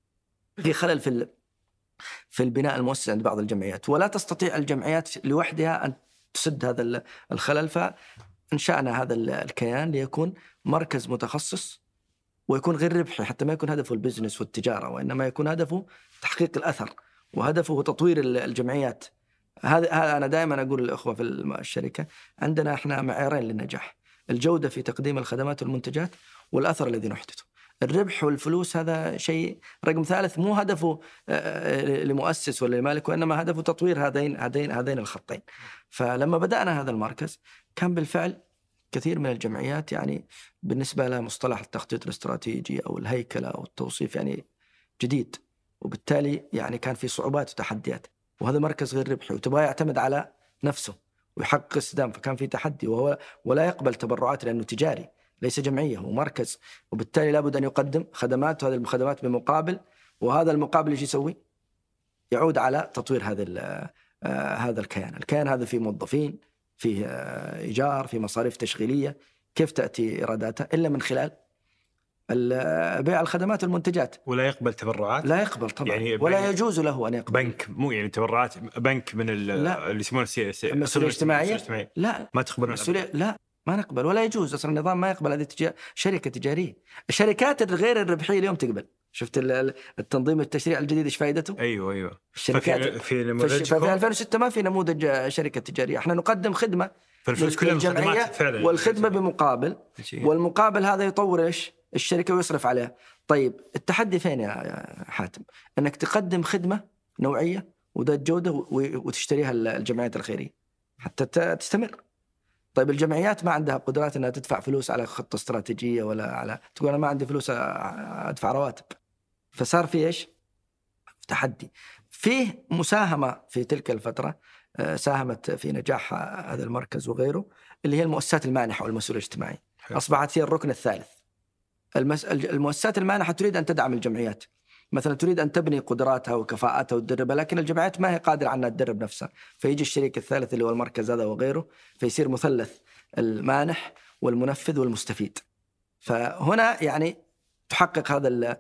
في البناء المؤسسي عند بعض الجمعيات، ولا تستطيع الجمعيات لوحدها أن تسد هذا الخلل. فانشأنا هذا الكيان ليكون مركز متخصص ويكون غير ربحي، حتى ما يكون هدفه البزنس والتجارة، وإنما يكون هدفه تحقيق الأثر وهدفه تطوير الجمعيات. هذا أنا دائما أقول للأخوة في الشركة، عندنا إحنا معيارين للنجاح: الجودة في تقديم الخدمات والمنتجات، والأثر الذي نحدثه. الربح والفلوس هذا شيء رقم ثالث، مو هدفه لمؤسس ولا لمالك، وإنما هدفه تطوير هذين الخطين. فلما بدأنا هذا المركز كان بالفعل كثير من الجمعيات يعني بالنسبة لها مصطلح التخطيط الاستراتيجي أو الهيكلة أو التوصيف يعني جديد، وبالتالي يعني كان في صعوبات وتحديات، وهذا مركز غير ربحي وتبغى يعتمد على نفسه ويحقق استدامة، فكان في تحدي ولا يقبل تبرعات لأنه تجاري ليس جمعية، هو مركز، وبالتالي لابد أن يقدم خدمات، وهذه الخدمات بمقابل، وهذا المقابل ايش يسوي؟ يعود على تطوير هذا الكيان هذا فيه موظفين، فيه إيجار، فيه مصاريف تشغيلية. كيف تأتي إيراداتها إلا من خلال بيع الخدمات والمنتجات؟ ولا يقبل تبرعات؟ لا يقبل طبعا، يعني ولا يجوز له أن يقبل بنك، مو يعني تبرعات بنك من اللي يسمونه المسؤولية الاجتماعية. لا ما تقبلون لا ما نقبل ولا يجوز أصلا، النظام ما يقبل هذه شركة تجارية. الشركات الغير الربحية اليوم تقبل. شفت التنظيم التشريع الجديد ايش فائدته؟ ايوه الشركات في نموذج 2006 ما في نموذج شركة تجارية، احنا نقدم خدمة فالفلوس كلها للجمعية فعلا، والخدمة بمقابل، والمقابل هذا يطور ايش الشركة ويصرف عليها. طيب التحدي فين يا حاتم؟ انك تقدم خدمة نوعية وذات جودة وتشتريها الجمعيات الخيرية حتى تستمر. طيب الجمعيات ما عندها قدرات انها تدفع فلوس على خطة استراتيجية ولا على، تقول انا ما عندي فلوس ادفع رواتب، فصار في ايش؟ تحدي. فيه مساهمة في تلك الفترة ساهمت في نجاح هذا المركز وغيره، اللي هي المؤسسات المانحة والمسؤولية الاجتماعية. أصبحت هي الركن الثالث. المؤسسات المانحة تريد أن تدعم الجمعيات، مثلا تريد أن تبني قدراتها وكفاءاتها وتدربها، لكن الجمعيات ما هي قادرة على أن تدرب نفسها، فيجي الشريك الثالث اللي هو المركز هذا وغيره، فيصير مثلث المانح والمنفذ والمستفيد. فهنا يعني تحقق هذا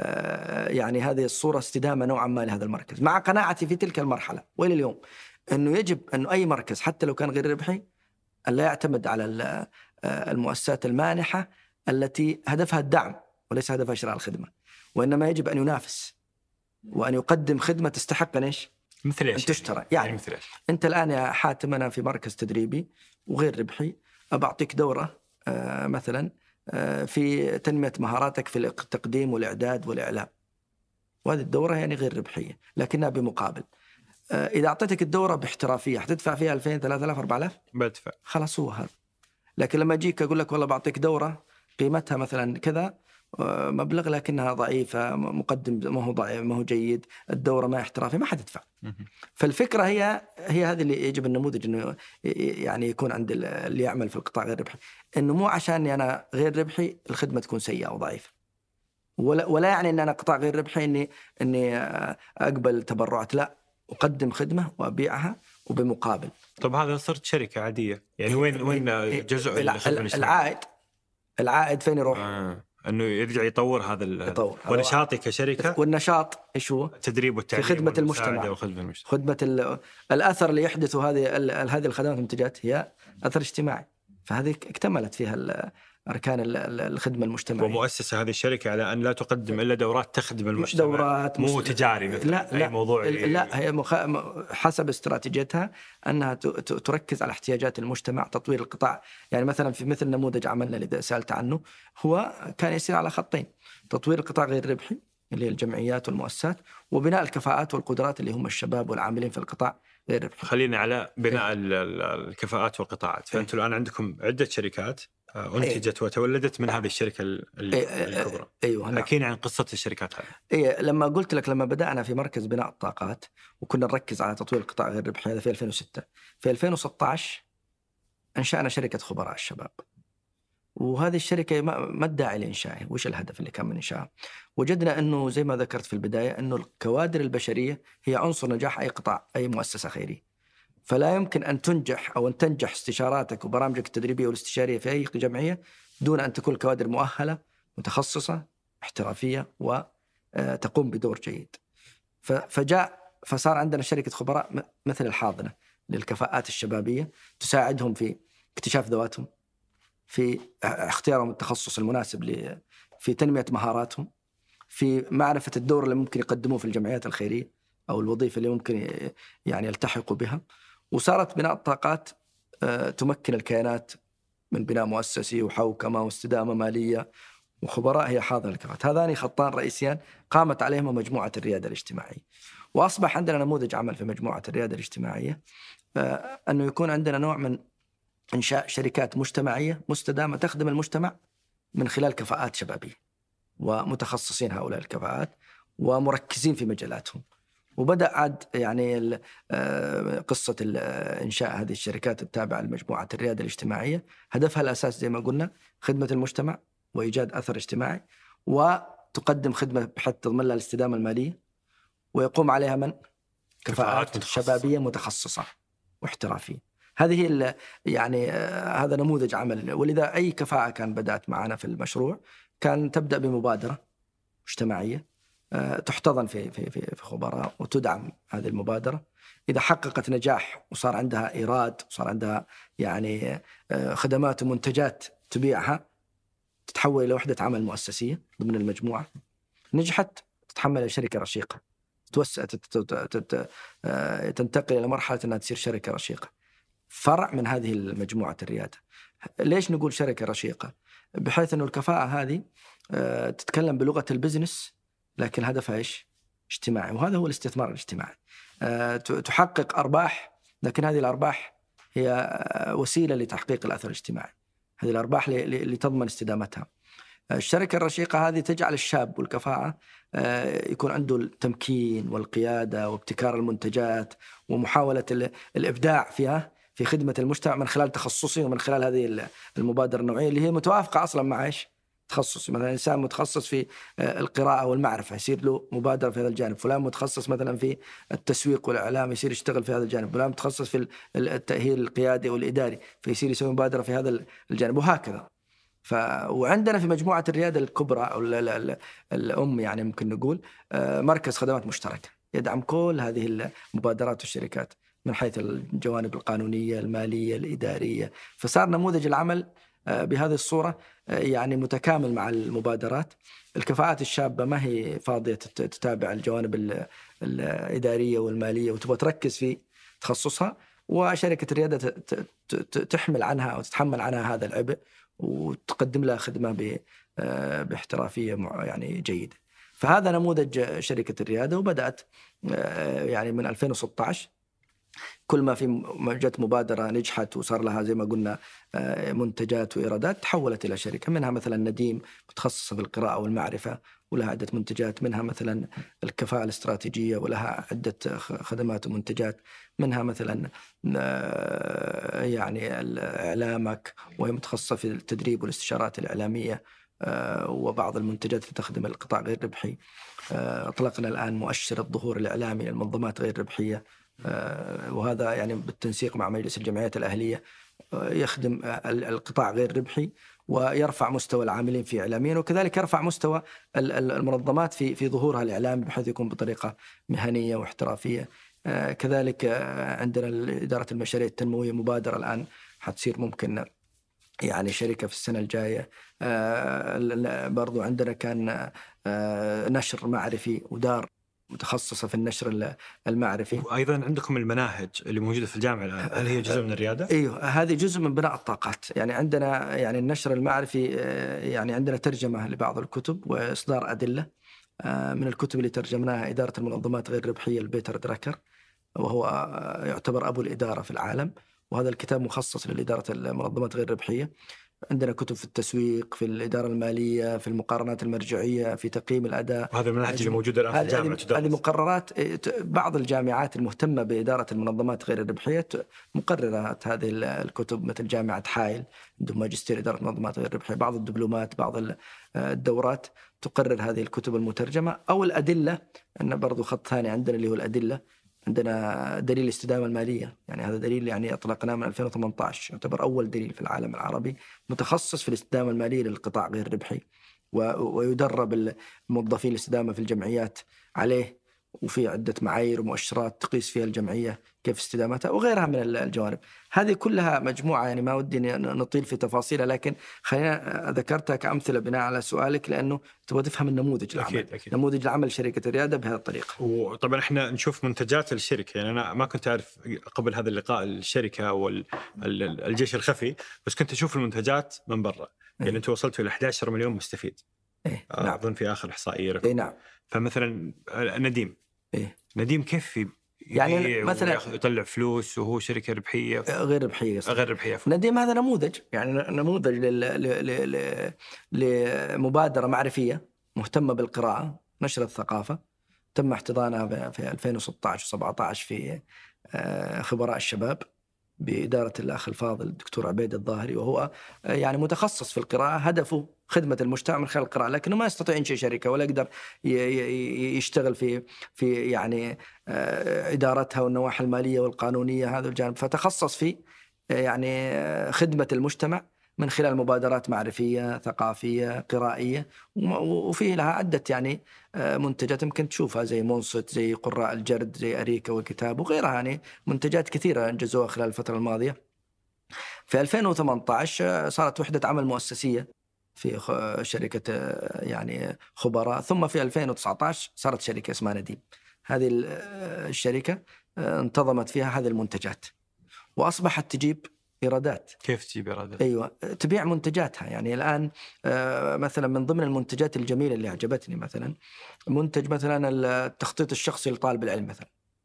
يعني هذه الصورة استدامة نوعا ما لهذا المركز، مع قناعتي في تلك المرحلة وإلى اليوم أنه يجب أن أي مركز حتى لو كان غير ربحي أن لا يعتمد على المؤسسات المانحة التي هدفها الدعم وليس هدفها شراء الخدمة، وإنما يجب أن ينافس وأن يقدم خدمة تستحق أن تشترى. يعني مثل إيش؟ أنت الآن يا حاتم أنا في مركز تدريبي وغير ربحي، أبعطيك دورة مثلا في تنمية مهاراتك في التقديم والإعداد والإعلام، وهذه الدورة يعني غير ربحية لكنها بمقابل. إذا أعطيتك الدورة باحترافية حتدفع فيها 2000 3000 4000 بدفع، خلاص هو هذا. لكن لما أجيك أقول لك والله بعطيك دورة قيمتها مثلا كذا مبلغ لكنها ضعيفة، مقدم ما هو ضعيف ما هو جيد، الدورة ما احترافي، ما حد يدفع. فالفكرة هي هذه اللي يجب النموذج إنه يعني يكون عند اللي يعمل في القطاع غير ربحي، إنه مو عشان أنا غير ربحي الخدمة تكون سيئة أو ضعيفة، ولا يعني إن أنا قطاع غير ربحي إني أقبل تبرعات، لا، أقدم خدمة وأبيعها وبمقابل. طب هذا صرت شركة عادية يعني وين جزء العائد فين يروح؟ انه يرجع يطور هذا ونشاطي كشركه. والنشاط ايش هو؟ التدريب والتعليم في خدمه المجتمع خدمه الاثر اللي يحدثه هذه الخدمات والمنتجات هي اثر اجتماعي، فهذه اكتملت فيها أركان الخدمة المجتمعية. ومؤسسة هذه الشركة على أن لا تقدم إلا دورات تخدم المجتمع، مش دورات مو تجاري لا أي موضوع. لا هي حسب استراتيجيتها أنها تركز على احتياجات المجتمع، تطوير القطاع. يعني مثلا في مثل نموذج عملنا اللي سألت عنه هو كان يسير على خطين: تطوير القطاع غير ربحي اللي هي الجمعيات والمؤسسات، وبناء الكفاءات والقدرات اللي هم الشباب والعاملين في القطاع غير ربحي. خلينا على بناء الكفاءات والقطاعات. فأنتم الآن عندكم عدة شركات أنتجت وتولدت من هذه الشركة الكبرى. أيوه. حكينا عن قصة الشركات هذه. لما قلت لك لما بدأنا في مركز بناء الطاقات وكنا نركز على تطوير القطاع غير الربحي هذا في 2006، في 2016 أنشأنا شركة خبراء الشباب، وهذه الشركة ما الداعي لإنشائها، وش الهدف اللي كان من إنشائها؟ وجدنا أنه زي ما ذكرت في البداية أنه الكوادر البشرية هي عنصر نجاح أي قطاع أي مؤسسة خيرية، فلا يمكن أن تنجح أو أن تنجح استشاراتك وبرامجك التدريبية والاستشارية في أي جمعية دون أن تكون الكوادر مؤهلة متخصصة احترافية وتقوم بدور جيد. فصار عندنا شركة خبراء مثل الحاضنة للكفاءات الشبابية، تساعدهم في اكتشاف ذواتهم، في اختيارهم التخصص المناسب، في تنمية مهاراتهم، في معرفة الدور اللي ممكن يقدموه في الجمعيات الخيرية أو الوظيفة اللي ممكن يعني يلتحقوا بها. وصارت بناء الطاقات تمكن الكيانات من بناء مؤسسي وحوكمة واستدامة مالية وخبراء هي حاضنة الكفاءات. هذان خطان رئيسيان قامت عليهما مجموعة الريادة الاجتماعية. وأصبح عندنا نموذج عمل في مجموعة الريادة الاجتماعية أنه يكون عندنا نوع من إنشاء شركات مجتمعية مستدامة تخدم المجتمع من خلال كفاءات شبابية ومتخصصين هؤلاء الكفاءات ومركزين في مجالاتهم. وبدأ عاد يعني قصة إنشاء هذه الشركات التابعة لمجموعة الريادة الاجتماعية، هدفها الأساس زي ما قلنا خدمة المجتمع وإيجاد أثر اجتماعي، وتقدم خدمة بحيث تضمن لها الاستدامة المالية، ويقوم عليها من؟ كفاءات شبابية متخصصة واحترافية. هذه يعني هذا نموذج عمل. ولذا أي كفاءة كان بدأت معنا في المشروع كان تبدأ بمبادرة مجتمعية تحتضن في خبراء وتدعم هذه المبادرة. إذا حققت نجاح وصار عندها إيراد وصار عندها يعني خدمات ومنتجات تبيعها، تتحول إلى وحدة عمل مؤسسية ضمن المجموعة. نجحت تتحمل شركة رشيقة، توسع تنتقل إلى مرحلة أنها تصير شركة رشيقة، فرع من هذه المجموعة الريادة. ليش نقول شركة رشيقة؟ بحيث أنه الكفاءة هذه تتكلم بلغة البزنس لكن هدفها إيش؟ اجتماعي، وهذا هو الاستثمار الاجتماعي. تحقق أرباح، لكن هذه الأرباح هي وسيلة لتحقيق الأثر الاجتماعي، هذه الأرباح لتضمن استدامتها. الشركة الرشيقة هذه تجعل الشاب والكفاءة يكون عنده التمكين والقيادة وابتكار المنتجات ومحاولة الإبداع فيها في خدمة المجتمع من خلال تخصصه ومن خلال هذه المبادرة النوعية اللي هي متوافقة أصلا مع إيش؟ تخصصي. مثلا إنسان متخصص في القراءة والمعرفة يصير له مبادرة في هذا الجانب، فلان متخصص مثلا في التسويق والإعلام يصير يشتغل في هذا الجانب، فلان متخصص في التأهيل القيادي والإداري فيصير يسوي مبادرة في هذا الجانب، وهكذا. وعندنا في مجموعة الريادة الكبرى أو الأم يعني ممكن نقول مركز خدمات مشتركة يدعم كل هذه المبادرات والشركات من حيث الجوانب القانونية المالية الإدارية. فصار نموذج العمل بهذه الصورة يعني متكامل مع المبادرات. الكفاءات الشابة ما هي فاضية تتابع الجوانب الإدارية والمالية وتبغى تركز في تخصصها، وشركة الريادة تحمل عنها أو تتحمل عنها هذا العبء وتقدم لها خدمة باحترافية يعني جيدة. فهذا نموذج شركة الريادة، وبدأت يعني من 2016 كل ما في جت مبادرة نجحت وصار لها زي ما قلنا منتجات وإيرادات تحولت إلى شركة. منها مثلا نديم متخصصة في القراءة والمعرفة ولها عدة منتجات، منها مثلا الكفاءة الاستراتيجية ولها عدة خدمات ومنتجات، منها مثلا يعني إعلامك وهي متخصصة في التدريب والاستشارات الإعلامية وبعض المنتجات اللي تخدم القطاع غير ربحي. أطلقنا الآن مؤشر الظهور الإعلامي للمنظمات غير ربحية، وهذا يعني بالتنسيق مع مجلس الجمعيات الأهلية يخدم القطاع غير ربحي ويرفع مستوى العاملين في إعلاميا، وكذلك يرفع مستوى المنظمات في ظهورها الإعلامي بحيث يكون بطريقة مهنية واحترافية. كذلك عندنا إدارة المشاريع التنموية مبادرة الآن حتصير ممكن يعني شركة في السنة الجاية. برضو عندنا كان نشر معرفي ودار متخصصة في النشر المعرفي. وأيضا عندكم المناهج اللي موجودة في الجامعة الآن، هل هي جزء من الريادة؟ أيوه، هذه جزء من بناء الطاقات. يعني عندنا يعني النشر المعرفي يعني عندنا ترجمة لبعض الكتب وإصدار أدلة. من الكتب اللي ترجمناها إدارة المنظمات غير ربحية البيتر دراكر، وهو يعتبر أبو الإدارة في العالم، وهذا الكتاب مخصص لإدارة المنظمات غير ربحية. عندنا كتب في التسويق، في الإدارة المالية، في المقارنات المرجعية، في تقييم الأداء. وهذا المناهج اللي موجودة الآن في الجامعة تدرس. هذه مقررات بعض الجامعات المهتمة بإدارة المنظمات غير الربحية مقررات هذه الكتب، مثل جامعة حائل عندهم ماجستير إدارة المنظمات غير الربحية. بعض الدبلومات، بعض الدورات تقرر هذه الكتب المترجمة أو الأدلة. أن برضو خط ثاني عندنا اللي هو الأدلة. عندنا دليل الاستدامة المالية، يعني هذا دليل يعني أطلقناه من 2018، يعتبر أول دليل في العالم العربي متخصص في الاستدامة المالية للقطاع غير الربحي، ويدرب الموظفين الاستدامة في الجمعيات عليه، وفي عدة معايير ومؤشرات تقيس فيها الجمعية كيف استدامتها وغيرها من الجوانب. هذه كلها مجموعة يعني ما ودي نطيل في تفاصيلها، لكن خلينا ذكرتها كأمثلة بناء على سؤالك لأنه تبغى تفهم النموذج العمل. أكيد. نموذج العمل شركة الريادة بهذه الطريقة. وطبعا احنا نشوف منتجات الشركة، يعني أنا ما كنت أعرف قبل هذا اللقاء الشركة والجيش الخفي، بس كنت أشوف المنتجات من برا. يعني أنتوا وصلتوا إلى 11 مليون مستفيد. نعم. أظن في آخر إحصائية لكم. نعم. فمثلا نديم. نديم كيف يعني مثلا يطلع فلوس وهو شركة ربحية غير ربحية. غير ربحية. نديم هذا نموذج، يعني نموذج لمبادرة معرفية مهتمة بالقراءة، نشر الثقافة، تم احتضانها في 2016 و17 في خبراء الشباب بإدارة الأخ الفاضل الدكتور عبيد الظاهري، وهو يعني متخصص في القراءة، هدفه خدمة المجتمع من خلال القراءة، لكنه ما يستطيع ينشئ شركة ولا يقدر يشتغل في يعني إدارتها والنواحي المالية والقانونية هذا الجانب، فتخصص في يعني خدمة المجتمع من خلال مبادرات معرفية ثقافية قرائية، وفيه لها عدة يعني منتجات يمكن تشوفها زي منصت، زي قراء الجرد، زي أريكة والكتاب وغيرها، يعني منتجات كثيرة أنجزوها خلال الفترة الماضية. في 2018 صارت وحدة عمل مؤسسية في شركة يعني خبراء، ثم في 2019 صارت شركة اسمها نديم. هذه الشركة انتظمت فيها هذه المنتجات وأصبحت تجيب إيرادات. كيف تجيب إيرادات؟ أيوة، تبيع منتجاتها. يعني الآن مثلا من ضمن المنتجات الجميلة اللي عجبتني مثلا منتج مثلا التخطيط الشخصي لطالب العلم، مثلا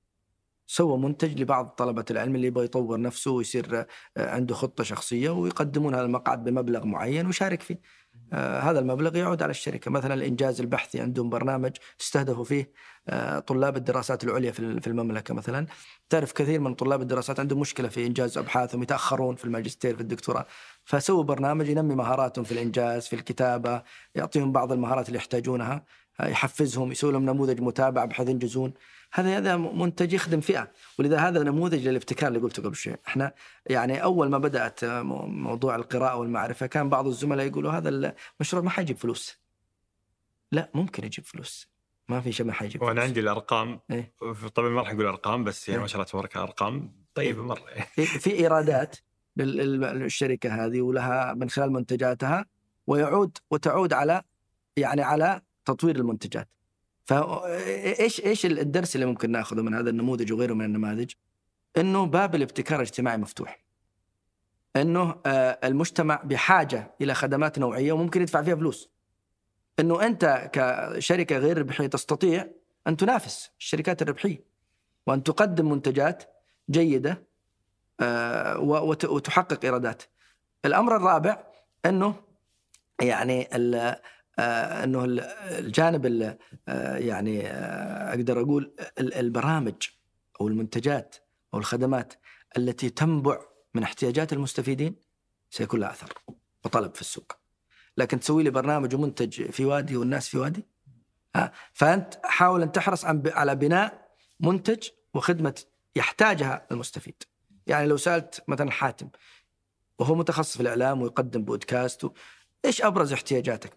سوى منتج لبعض طلبة العلم اللي يبغى يطور نفسه ويصير عنده خطة شخصية، ويقدمون هذا المقعد بمبلغ معين ويشارك فيه. هذا المبلغ يعود على الشركة. مثلا الإنجاز البحثي، عندهم برنامج استهدفوا فيه طلاب الدراسات العليا في المملكة. مثلا تعرف كثير من طلاب الدراسات عندهم مشكلة في إنجاز أبحاثهم، يتأخرون في الماجستير في الدكتوراه، فسووا برنامج ينمي مهاراتهم في الإنجاز في الكتابة، يعطيهم بعض المهارات اللي يحتاجونها، يحفزهم، يسوي لهم نموذج متابعة بحيث ينجزون. هذا منتج يخدم فئة، ولذا هذا نموذج للابتكار اللي قلته قبل شوي. احنا يعني أول ما بدأت موضوع القراءة والمعرفة كان بعض الزملاء يقولوا هذا المشروع ما حيجيب فلوس. لا، ممكن يجيب فلوس، ما في شيء ما حيجيب فلوس. وأنا عندي الأرقام إيه؟ طبعا ما راح أقول أرقام، بس يعني ما شاء الله تبارك أرقام طيبة مرة. في إيرادات للشركة هذه ولها من خلال منتجاتها، وتعود على يعني على تطوير المنتجات. فإيش الدرس اللي ممكن نأخذه من هذا النموذج وغيره من النماذج؟ إنه باب الابتكار الاجتماعي مفتوح، إنه المجتمع بحاجة إلى خدمات نوعية وممكن يدفع فيها فلوس، إنه أنت كشركة غير ربحية تستطيع أن تنافس الشركات الربحية وأن تقدم منتجات جيدة وتحقق إيرادات. الأمر الرابع إنه يعني أنه الجانب يعني أقدر أقول البرامج أو المنتجات أو الخدمات التي تنبع من احتياجات المستفيدين سيكون لها أثر وطلب في السوق. لكن تسوي لي برنامج ومنتج في وادي والناس في وادي، فأنت حاول أن تحرص على بناء منتج وخدمة يحتاجها المستفيد. يعني لو سألت مثلا حاتم وهو متخصص في الإعلام ويقدم بودكاست، إيش أبرز احتياجاتك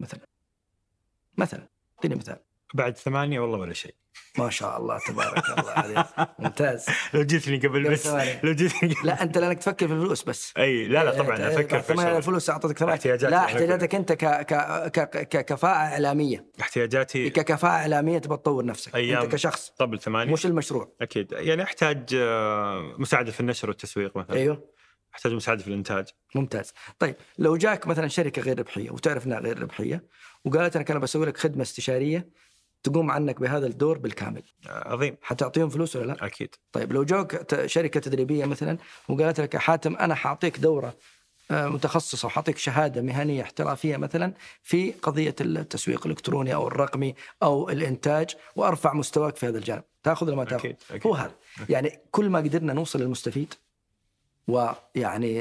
مثلا اديني مثال. بعد 8 والله ولا شيء. ما شاء الله تبارك الله عليك، ممتاز. لو جيتني قبل بس لو جيتني لا أنت لأنك تفكر في الفلوس بس. أي لا طبعا أفكر في الفلوس أعطتك لا، احتياجاتك أنت ككفاءة إعلامية. احتياجاتي ككفاءة إعلامية تبغى تطور نفسك أنت كشخص قبل 8 مش المشروع. أكيد يعني أحتاج مساعدة في النشر والتسويق مثلا. أيوه، أحتاج مساعدة في الإنتاج. ممتاز. طيب لو جاك مثلا شركة غير ربحية وتعرف أنها غير ربحية وقالت لك أنا بسوي لك خدمة استشارية تقوم عنك بهذا الدور بالكامل، عظيم، حتعطيهم فلوس ولا لا؟ أكيد. طيب لو جاك شركة تدريبية مثلا وقالت لك يا حاتم أنا حاعطيك دورة متخصصة وحاعطيك شهادة مهنية احترافية مثلا في قضية التسويق الإلكتروني أو الرقمي أو الإنتاج وأرفع مستواك في هذا الجانب، تأخذ ولا ما تأخذ؟ هو هذا. يعني كل ما قدرنا نوصل للمستفيد ويعني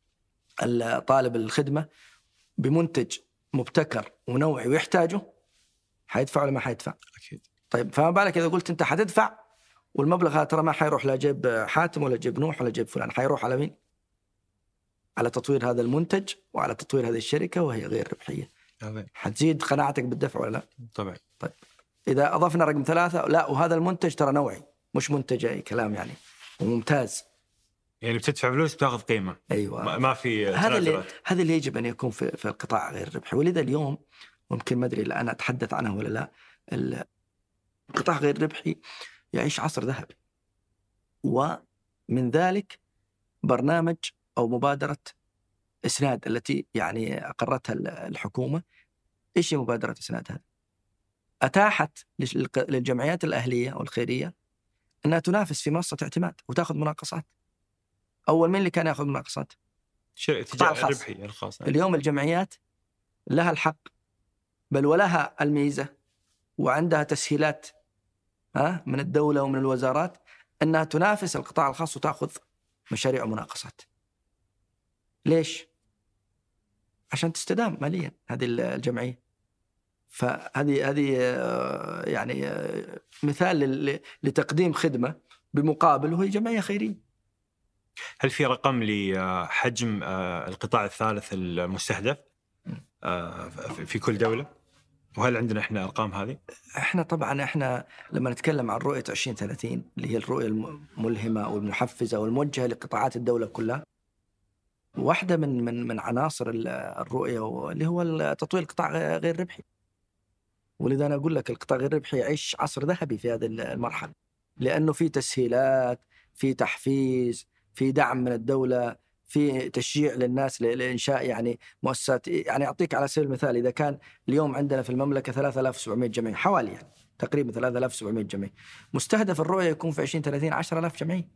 الطالب الخدمة بمنتج مبتكر ونوعي ويحتاجه، حيدفع ولا ما حيدفع؟ أكيد. طيب فما بالك إذا قلت أنت حتدفع والمبلغ هذا ترى ما حيروح لا جيب حاتم ولا جيب نوح ولا جيب فلان، حيروح على مين؟ على تطوير هذا المنتج وعلى تطوير هذه الشركة وهي غير ربحية. حتزيد قناعتك بالدفع ولا لا؟ طبعا. طيب إذا أضفنا رقم 3، لا وهذا المنتج ترى نوعي مش منتج أي كلام يعني وممتاز، يعني بتدفع فلوس بتاخذ قيمة. أيوة. ما في هذا اللي يجب أن يكون في القطاع غير الربحي. ولذا اليوم ممكن ما أدري الآن أتحدث عنه ولا لا، القطاع غير الربحي يعيش عصر ذهبي، ومن ذلك برنامج أو مبادرة إسناد التي يعني أقرتها الحكومة. إيش هي مبادرة إسناد هذه؟ أتاحت للجمعيات الأهلية والخيرية أنها تنافس في منصة اعتماد وتأخذ مناقصات. أول من اللي كان يأخذ مناقصات؟ القطاع الربحي الخاص. اليوم الجمعيات لها الحق بل ولها الميزة وعندها تسهيلات من الدولة ومن الوزارات أنها تنافس القطاع الخاص وتأخذ مشاريع ومناقصات. ليش؟ عشان تستدام ماليا هذه الجمعية. فهذه يعني مثال لتقديم خدمة بمقابل وهي جمعية خيرية. هل في رقم لحجم القطاع الثالث المستهدف في كل دولة؟ وهل عندنا احنا ارقام هذه؟ احنا لما نتكلم عن رؤية 2030 اللي هي الرؤية الملهمة والمحفزة والموجهة لقطاعات الدولة كلها، واحدة من عناصر الرؤية اللي هو تطوير القطاع غير ربحي. ولذا أنا أقول لك القطاع غير ربحي يعيش عصر ذهبي في هذه المرحلة، لأنه في تسهيلات، في تحفيز، في دعم من الدولة، في تشجيع للناس لإنشاء يعني مؤسسات. يعني أعطيك على سبيل المثال، إذا كان اليوم عندنا في المملكة 3700 جمعية حوالي، يعني تقريبا 3700 جمعية، مستهدف الرؤية يكون في 2030 10,000 جمعية.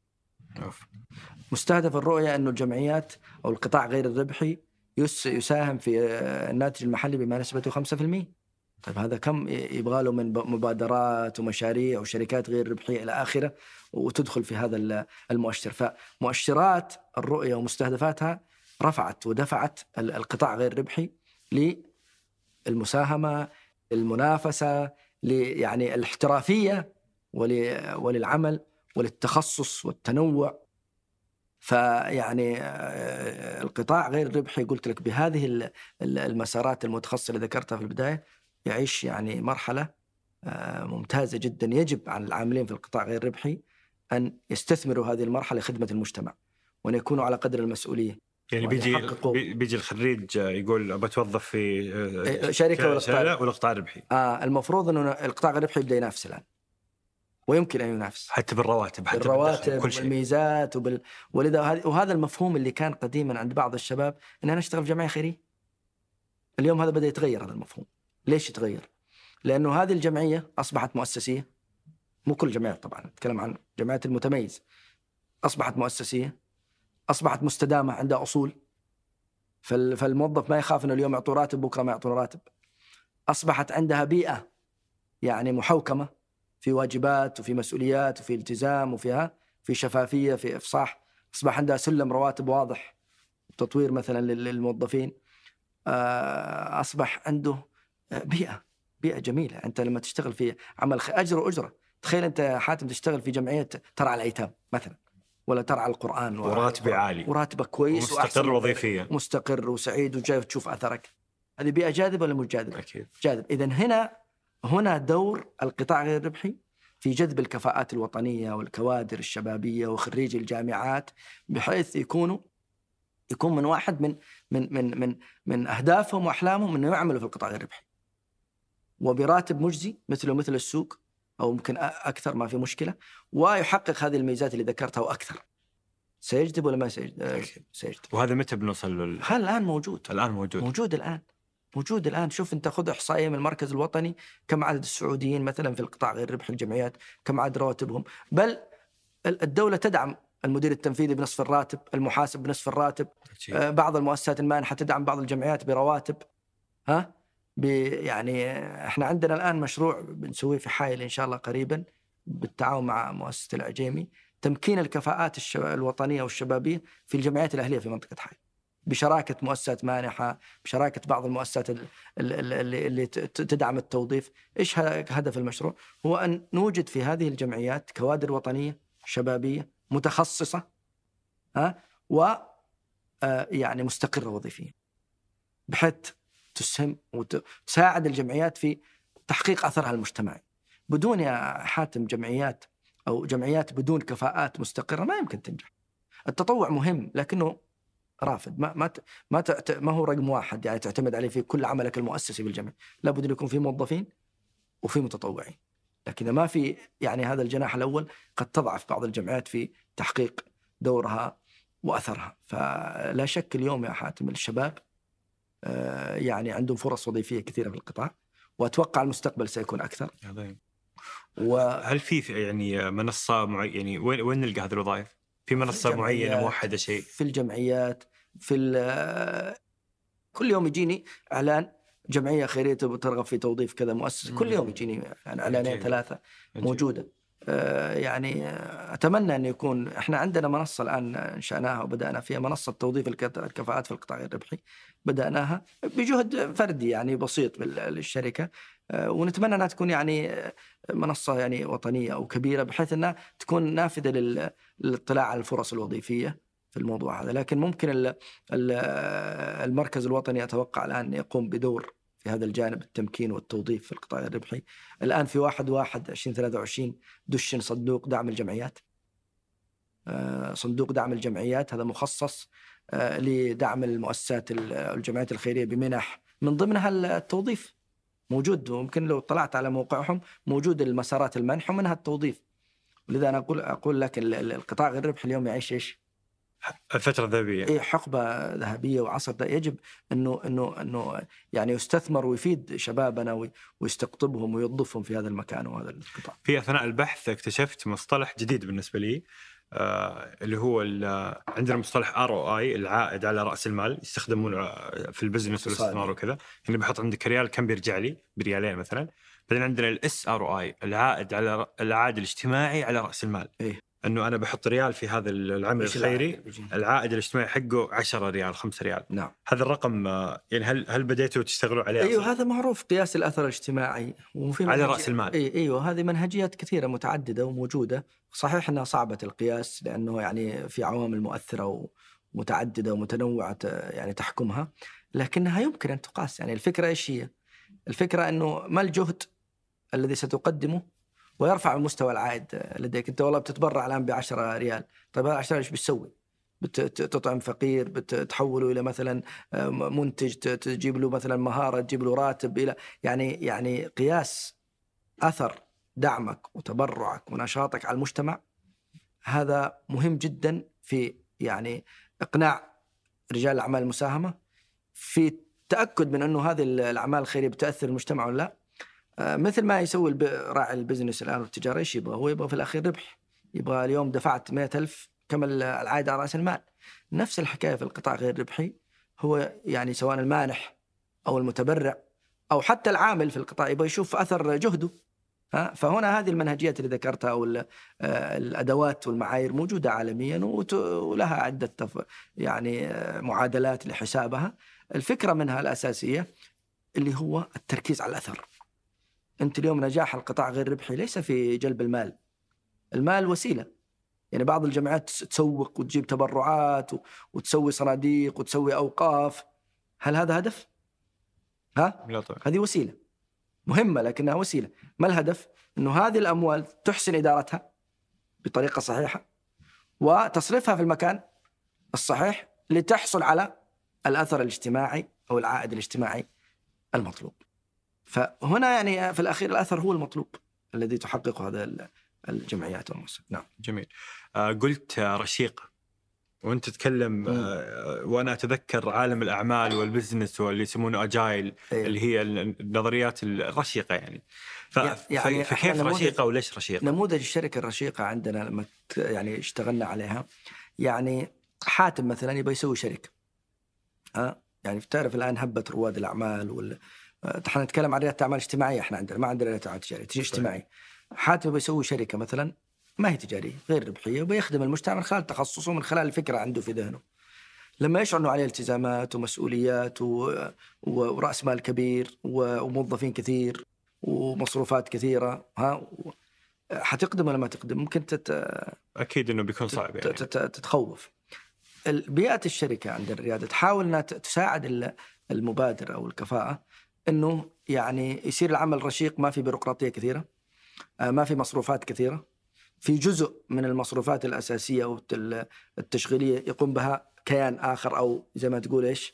مستهدف الرؤية أنه الجمعيات أو القطاع غير الربحي يساهم في الناتج المحلي بما نسبته 5%. طيب هذا كم يبغى له من مبادرات ومشاريع وشركات غير ربحية إلى آخره وتدخل في هذا المؤشر. فمؤشرات الرؤية ومستهدفاتها رفعت ودفعت القطاع غير ربحي للمساهمة، المنافسة، يعني الاحترافية وللعمل وللتخصص والتنوع. فيعني القطاع غير الربحي قلت لك بهذه المسارات المتخصصة اللي ذكرتها في البداية يعيش يعني مرحلة ممتازة جدا. يجب على العاملين في القطاع غير الربحي أن يستثمروا هذه المرحلة لخدمة المجتمع وأن يكونوا على قدر المسؤولية. يعني بيجي الخريج يقول بتوظف في شركة ولا قطاع ربحي. المفروض أنه القطاع غير الربحي يبدأ ينافس الآن، ويمكن أن ينافس حتى بالرواتب، والميزات ولذا وهذا المفهوم اللي كان قديما عند بعض الشباب أن أنا أشتغل في جمعية خيرية، اليوم هذا بدأ يتغير هذا المفهوم. ليش يتغير؟ لأنه هذه الجمعية أصبحت مؤسسية. مو كل جمعيات طبعا، نتكلم عن جمعيات المتميز. أصبحت مؤسسية، أصبحت مستدامة، عندها أصول. فالموظف ما يخاف أنه اليوم يعطوا راتب بكرة ما يعطوا راتب. أصبحت عندها بيئة يعني محوكمة في واجبات وفي مسؤوليات وفي التزام في شفافية، في إفصاح. أصبح عندها سلم رواتب واضح، تطوير مثلا للموظفين. أصبح عنده بيئة جميلة. أنت لما تشتغل في عمل أجر وأجرة، تخيل أنت حاتم تشتغل في جمعية ترعى الأيتام مثلا، ولا ترعى القرآن، وراتبه عالي، وراتبك كويس، مستقر وظيفيا، مستقر وسعيد وجاي تشوف أثرك. هذه بيئة جاذبة ولا مش جاذبة؟ أكيد جاذب. إذن هنا دور القطاع غير الربحي في جذب الكفاءات الوطنية والكوادر الشبابية وخريجي الجامعات، بحيث يكون من واحد من أهدافهم وأحلامهم أنه يعملوا في القطاع غير الربحي وبراتب مجزي مثل السوق أو ممكن أكثر، ما في مشكلة، ويحقق هذه الميزات اللي ذكرتها وأكثر. سيجذب ولا ما سيجذب؟ وهذا متى بنوصل الآن موجود. موجود الآن. شوف أنت خذ إحصائية من المركز الوطني كم عدد السعوديين مثلا في القطاع غير ربحي الجمعيات، كم عدد رواتبهم. بل الدولة تدعم المدير التنفيذي بنصف الراتب، المحاسب بنصف الراتب. بعض المؤسسات المانحة تدعم بعض الجمعيات برواتب. يعني احنا عندنا الآن مشروع بنسويه في حائل إن شاء الله قريبا بالتعاون مع مؤسسة العجيمي، تمكين الكفاءات الوطنية والشبابية في الجمعيات الأهلية في منطقة حائل، بشراكة مؤسسات مانحة، بشراكة بعض المؤسسات اللي تدعم التوظيف. إيش هدف المشروع؟ هو أن نوجد في هذه الجمعيات كوادر وطنية شبابية متخصصة يعني مستقرة وظيفيا، بحيث تسهم وتساعد الجمعيات في تحقيق أثرها المجتمعي. بدون يا حاتم جمعيات أو جمعيات بدون كفاءات مستقرة ما يمكن تنجح. التطوع مهم لكنه رافد، ما هو رقم واحد يعني تعتمد عليه في كل عملك المؤسسي بالجمعية. لابد أن يكون في موظفين وفي متطوعين، لكن ما في يعني هذا الجناح الأول قد تضعف بعض الجمعيات في تحقيق دورها وأثرها. فلا شك اليوم يا حاتم الشباب يعني عندهم فرص وظيفية كثيرة في القطاع، وأتوقع المستقبل سيكون أكثر. هل في يعني منصة يعني وين نلقى هذه الوظائف؟ في منصة معينة موحدة شيء؟ في الجمعيات، كل يوم يجيني إعلان جمعية خيرية ترغب في توظيف كذا مؤسسة، كل يوم يجيني يعني إعلانين 3 موجودة. يعني أتمنى أن يكون إحنا عندنا منصة الآن انشأناها وبدأنا فيها، منصة توظيف الكفاءات في القطاع الربحي، بدأناها بجهد فردي يعني بسيط بالشركة، ونتمنى أنها تكون يعني منصة يعني وطنية أو كبيرة بحيث أنها تكون نافذة للاطلاع على الفرص الوظيفية في الموضوع هذا. لكن ممكن المركز الوطني أتوقع الآن يقوم بدور في هذا الجانب، التمكين والتوظيف في القطاع الربحي. الآن في 1/1/2023 دشن صندوق دعم الجمعيات. صندوق دعم الجمعيات هذا مخصص لدعم المؤسسات الجمعيات الخيرية بمنح، من ضمنها التوظيف موجود، وممكن لو طلعت على موقعهم موجود المسارات المنح ومنها التوظيف. لذا أنا أقول لك القطاع غير الربحي اليوم يعيش إيش؟ الفترة الذهبية. إيه، حقبة ذهبية وعصر ده يجب إنه يعني يستثمر ويفيد شبابنا ويستقطبهم ويوظفهم في هذا المكان وهذا القطاع. في أثناء البحث اكتشفت مصطلح جديد بالنسبة لي، اللي هو عندنا مصطلح ROI، العائد على رأس المال، يستخدمونه في البزنس والاستثمار وكذا. يعني بحط عندك ريال كم بيرجع لي، بريالين مثلا. بعدين عندنا SROI، العائد على العائد الاجتماعي على رأس المال. إيه؟ أنه أنا بحط ريال في هذا العمل الخيري، العائد الاجتماعي حقه 10 ريال 5 ريال. نعم. هذا الرقم يعني هل بديتوا تشتغلوا عليه؟ أيوه، هذا معروف، قياس الأثر الاجتماعي على رأس المال. أيوه، هذه منهجيات كثيرة متعددة وموجودة. صحيح أنها صعبة القياس لأنه يعني في عوامل مؤثرة ومتعددة ومتنوعة يعني تحكمها، لكنها يمكن أن تقاس. يعني الفكرة إيش هي؟ الفكرة أنه ما الجهد الذي ستقدمه ويرفع مستوى العائد لديك. أنت والله بتتبرع الآن ب10 ريال، طيب هذا 10 إيش بتسوي؟ بتطعم فقير، بتحوله إلى مثلا منتج، تجيب له مثلا مهارة، تجيب له راتب، إلى يعني قياس أثر دعمك وتبرعك ونشاطك على المجتمع. هذا مهم جدا في يعني إقناع رجال الأعمال المساهمة في التأكد من أنه هذه الأعمال الخيرية بتأثر المجتمع ولا لا. مثل ما يسوي راعي البزنس الآن والتجارة، إيش يبغى؟ هو يبغى في الأخير ربح. يبغى اليوم دفعت 100,000 كم العائد على رأس المال. نفس الحكاية في القطاع غير الربحي، هو يعني سواء المانح أو المتبرع أو حتى العامل في القطاع يبغى يشوف أثر جهده. فهنا هذه المنهجيات اللي ذكرتها أو الأدوات والمعايير موجودة عالميا ولها عدة يعني معادلات لحسابها. الفكرة منها الأساسية اللي هو التركيز على الأثر. أنت اليوم نجاح القطاع غير الربحي ليس في جلب المال. المال وسيلة. يعني بعض الجمعيات تسوق وتجيب تبرعات وتسوي صناديق وتسوي أوقاف. هل هذا هدف؟ لا طبعا. هذه وسيلة مهمة لكنها وسيلة. ما الهدف؟ أنه هذه الأموال تحسن إدارتها بطريقة صحيحة وتصرفها في المكان الصحيح لتحصل على الأثر الاجتماعي أو العائد الاجتماعي المطلوب. فهنا يعني في الأخير الأثر هو المطلوب الذي تحققه هذا الجمعيات والمؤسسات. نعم. جميل. قلت رشيقة وانت تتكلم، وانا اتذكر عالم الاعمال والبزنس واللي يسمونه اجايل، اللي هي النظريات الرشيقة يعني. فكيف رشيقة وليش رشيقة؟ نموذج الشركة الرشيقة عندنا لما يعني اشتغلنا عليها، يعني حاتم مثلا يبغى يسوي شركة، يعني تعرف الآن هبة رواد الأعمال احنا نتكلم عن ريادة أعمال اجتماعية، احنا عندنا ما عندنا ريادة أعمال تجارية، تجي اجتماعي. حاتم بيسوي شركة مثلا ما هي تجارية غير ربحية وبيخدم المجتمع من خلال تخصصه، من خلال الفكرة عنده في ذهنه. لما يشعر أنه عليه التزامات ومسؤوليات ورأس مال كبير وموظفين كثير ومصروفات كثيرة، حتقدم ولا ما تقدم؟ ممكن أكيد أنه بيكون صعب يعني. تتخوف. بيئة الشركة عند الريادة تحاول أنها تساعد المبادر أو الكفاءة أنه يعني يصير العمل رشيق، ما في بيروقراطية كثيرة، ما في مصروفات كثيرة، في جزء من المصروفات الأساسية والتشغيلية يقوم بها كيان آخر أو زي ما تقول إيش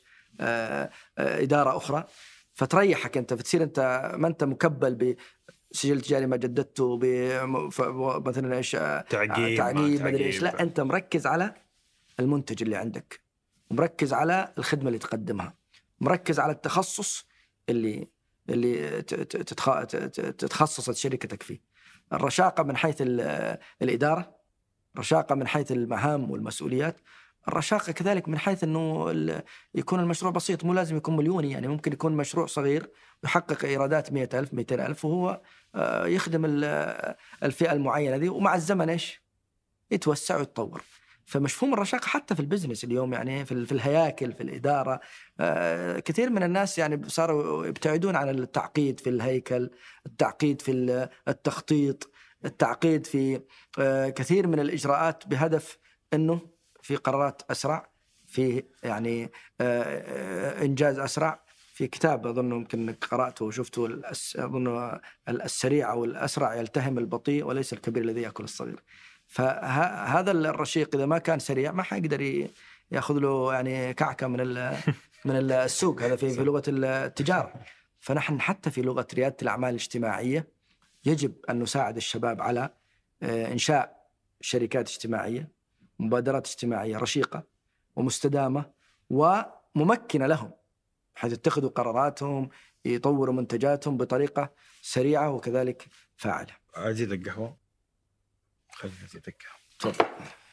إدارة أخرى، فتريحك أنت، فتصير أنت ما أنت مكبل بسجل تجاري ما جددته مثلا إيش تعقيب ما أدري إيش. لا، أنت مركز على المنتج اللي عندك، مركز على الخدمة اللي تقدمها، مركز على التخصص اللي تتخصصت شركتك فيه. الرشاقة من حيث الإدارة، رشاقة من حيث المهام والمسؤوليات، الرشاقة كذلك من حيث أنه يكون المشروع بسيط، مو لازم يكون مليوني، يعني ممكن يكون مشروع صغير يحقق إيرادات 100,000 200,000 وهو يخدم الفئة المعينة ذي، ومع الزمن إيش يتوسع ويتطور. فمفهوم الرشاقة حتى في البزنس اليوم، يعني في الهياكل، في الإدارة، كثير من الناس يعني صاروا يبتعدون عن التعقيد في الهيكل، التعقيد في التخطيط، التعقيد في كثير من الإجراءات، بهدف أنه في قرارات أسرع، في يعني إنجاز أسرع. في كتاب أظن يمكن قرأته وشفته، أظن السريع أو الأسرع يلتهم البطيء وليس الكبير الذي يأكل الصغير. فهذا الرشيق إذا ما كان سريع ما حيقدر يأخذ له يعني كعكة من السوق. هذا في لغة التجارة. فنحن حتى في لغة ريادة الأعمال الاجتماعية يجب أن نساعد الشباب على إنشاء شركات اجتماعية، مبادرات اجتماعية رشيقة ومستدامة وممكنة لهم، حيث يتخذوا قراراتهم، يطوروا منتجاتهم بطريقة سريعة وكذلك فاعلة. أزيد القهوة، خلينا أزيد القهوة. تفضل.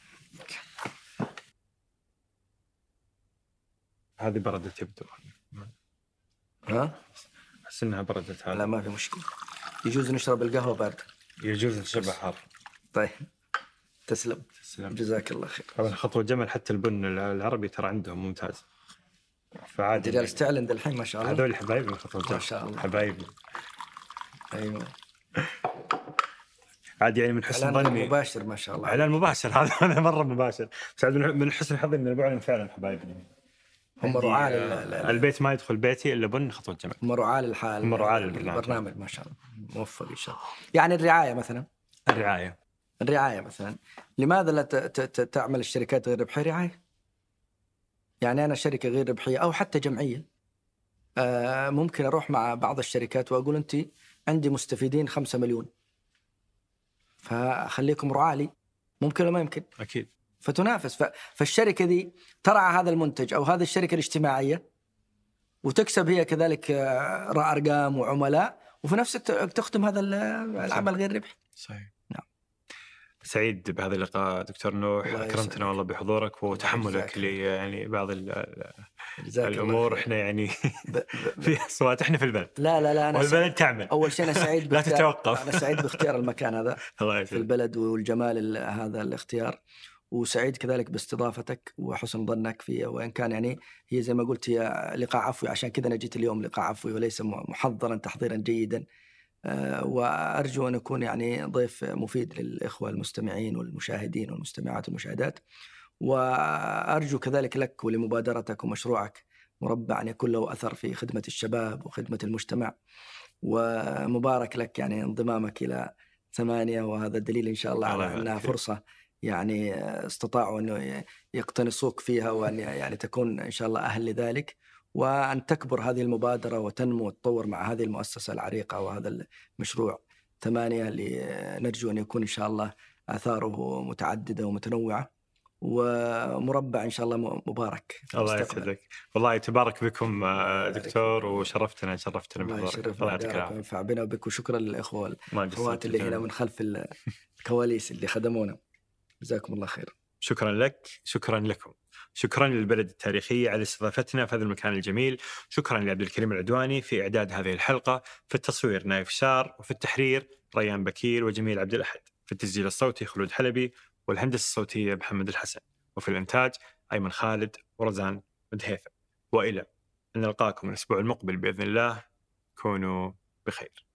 هذه بردت يبدو. ها؟ أحس إنها بردت. هذا لا ما في مشكلة، يجوز نشرب القهوة باردة، يجوز نشربها حار. طيب تسلم. جزاك الله خير. طبعا خطوة جمل، حتى البن العربي ترى عندهم ممتاز. فعادي جالس تعلن الحين ما شاء الله. هذول حبايبي من خطوة جمل ما شاء الله، حبايبي. أيوة عادي يعني من حسن ظني مباشر ما شاء الله. إعلان مباشر هذا مرة مباشر. بس من حسن حظي إن بعلن فعلا حبايبي. هم رعاة البيت ما يدخل بيتي إلا بن خطوة جمل. هم رعاة الحال، هم رعاة البرنامج ما شاء الله، موفق إن شاء الله. يعني الرعاية مثلا، الرعاية مثلا، لماذا لا تعمل الشركات غير ربحية رعاية؟ يعني أنا شركة غير ربحية أو حتى جمعية، ممكن أروح مع بعض الشركات وأقول أنت عندي مستفيدين 5 مليون، فخليكم رعاة لي، ممكن ولا ما يمكن؟ أكيد. فتنافس. فالشركة دي ترعى هذا المنتج أو هذه الشركة الاجتماعية وتكسب هي كذلك أرقام وعملاء، وفي نفس تخدم هذا العمل غير ربحي. صحيح. نعم. سعيد بهذا اللقاء دكتور نوح، أكرمتنا والله بحضورك وتحملك لي يعني بعض الأمور. إحنا يعني في أصوات، إحنا في البلد. لا أنا والبلد تعمل. أول شيء أنا سعيد لا تتوقف. أنا سعيد باختيار المكان هذا في البلد والجمال هذا الاختيار، وسعيد كذلك باستضافتك وحسن ظنك فيه، وإن كان يعني هي زي ما قلت هي لقاء عفوي، عشان كذا أنا جيت اليوم لقاء عفوي وليس محضرا تحضيرا جيدا. وأرجو أن أكون يعني ضيف مفيد للإخوة المستمعين والمشاهدين والمستمعات والمشاهدات، وأرجو كذلك لك ولمبادرتك ومشروعك مربع أن يكون له أثر في خدمة الشباب وخدمة المجتمع، ومبارك لك يعني انضمامك إلى 8، وهذا الدليل إن شاء الله على أنها فرصة يعني استطاعوا أنه يقتنصوك فيها، وأن يعني تكون إن شاء الله أهل لذلك، وأن تكبر هذه المبادرة وتنمو وتطور مع هذه المؤسسة العريقة وهذا المشروع 8 اللي نرجو أن يكون إن شاء الله آثاره متعددة ومتنوعة، ومربع إن شاء الله مبارك. الله يسعدك، والله تبارك بكم دكتور، وشرفتنا بحضورك. الله يعطيك العافية، ينفع بنا وبك، وشكرا للإخوة والأخوات اللي هنا من خلف الكواليس اللي خدمونا، جزاكم الله خير. شكرا لك، شكرا لكم، شكرا للبلد التاريخية على استضافتنا في هذا المكان الجميل. شكرا لعبد الكريم العدواني في إعداد هذه الحلقة، في التصوير نايف شار، وفي التحرير ريان بكير وجميل عبد الأحد، في التسجيل الصوتي خلود حلبي، والهندسة الصوتية محمد الحسن، وفي الإنتاج أيمن خالد ورزان مدهيثم. وإلى أن نلقاكم الأسبوع المقبل بإذن الله، كونوا بخير.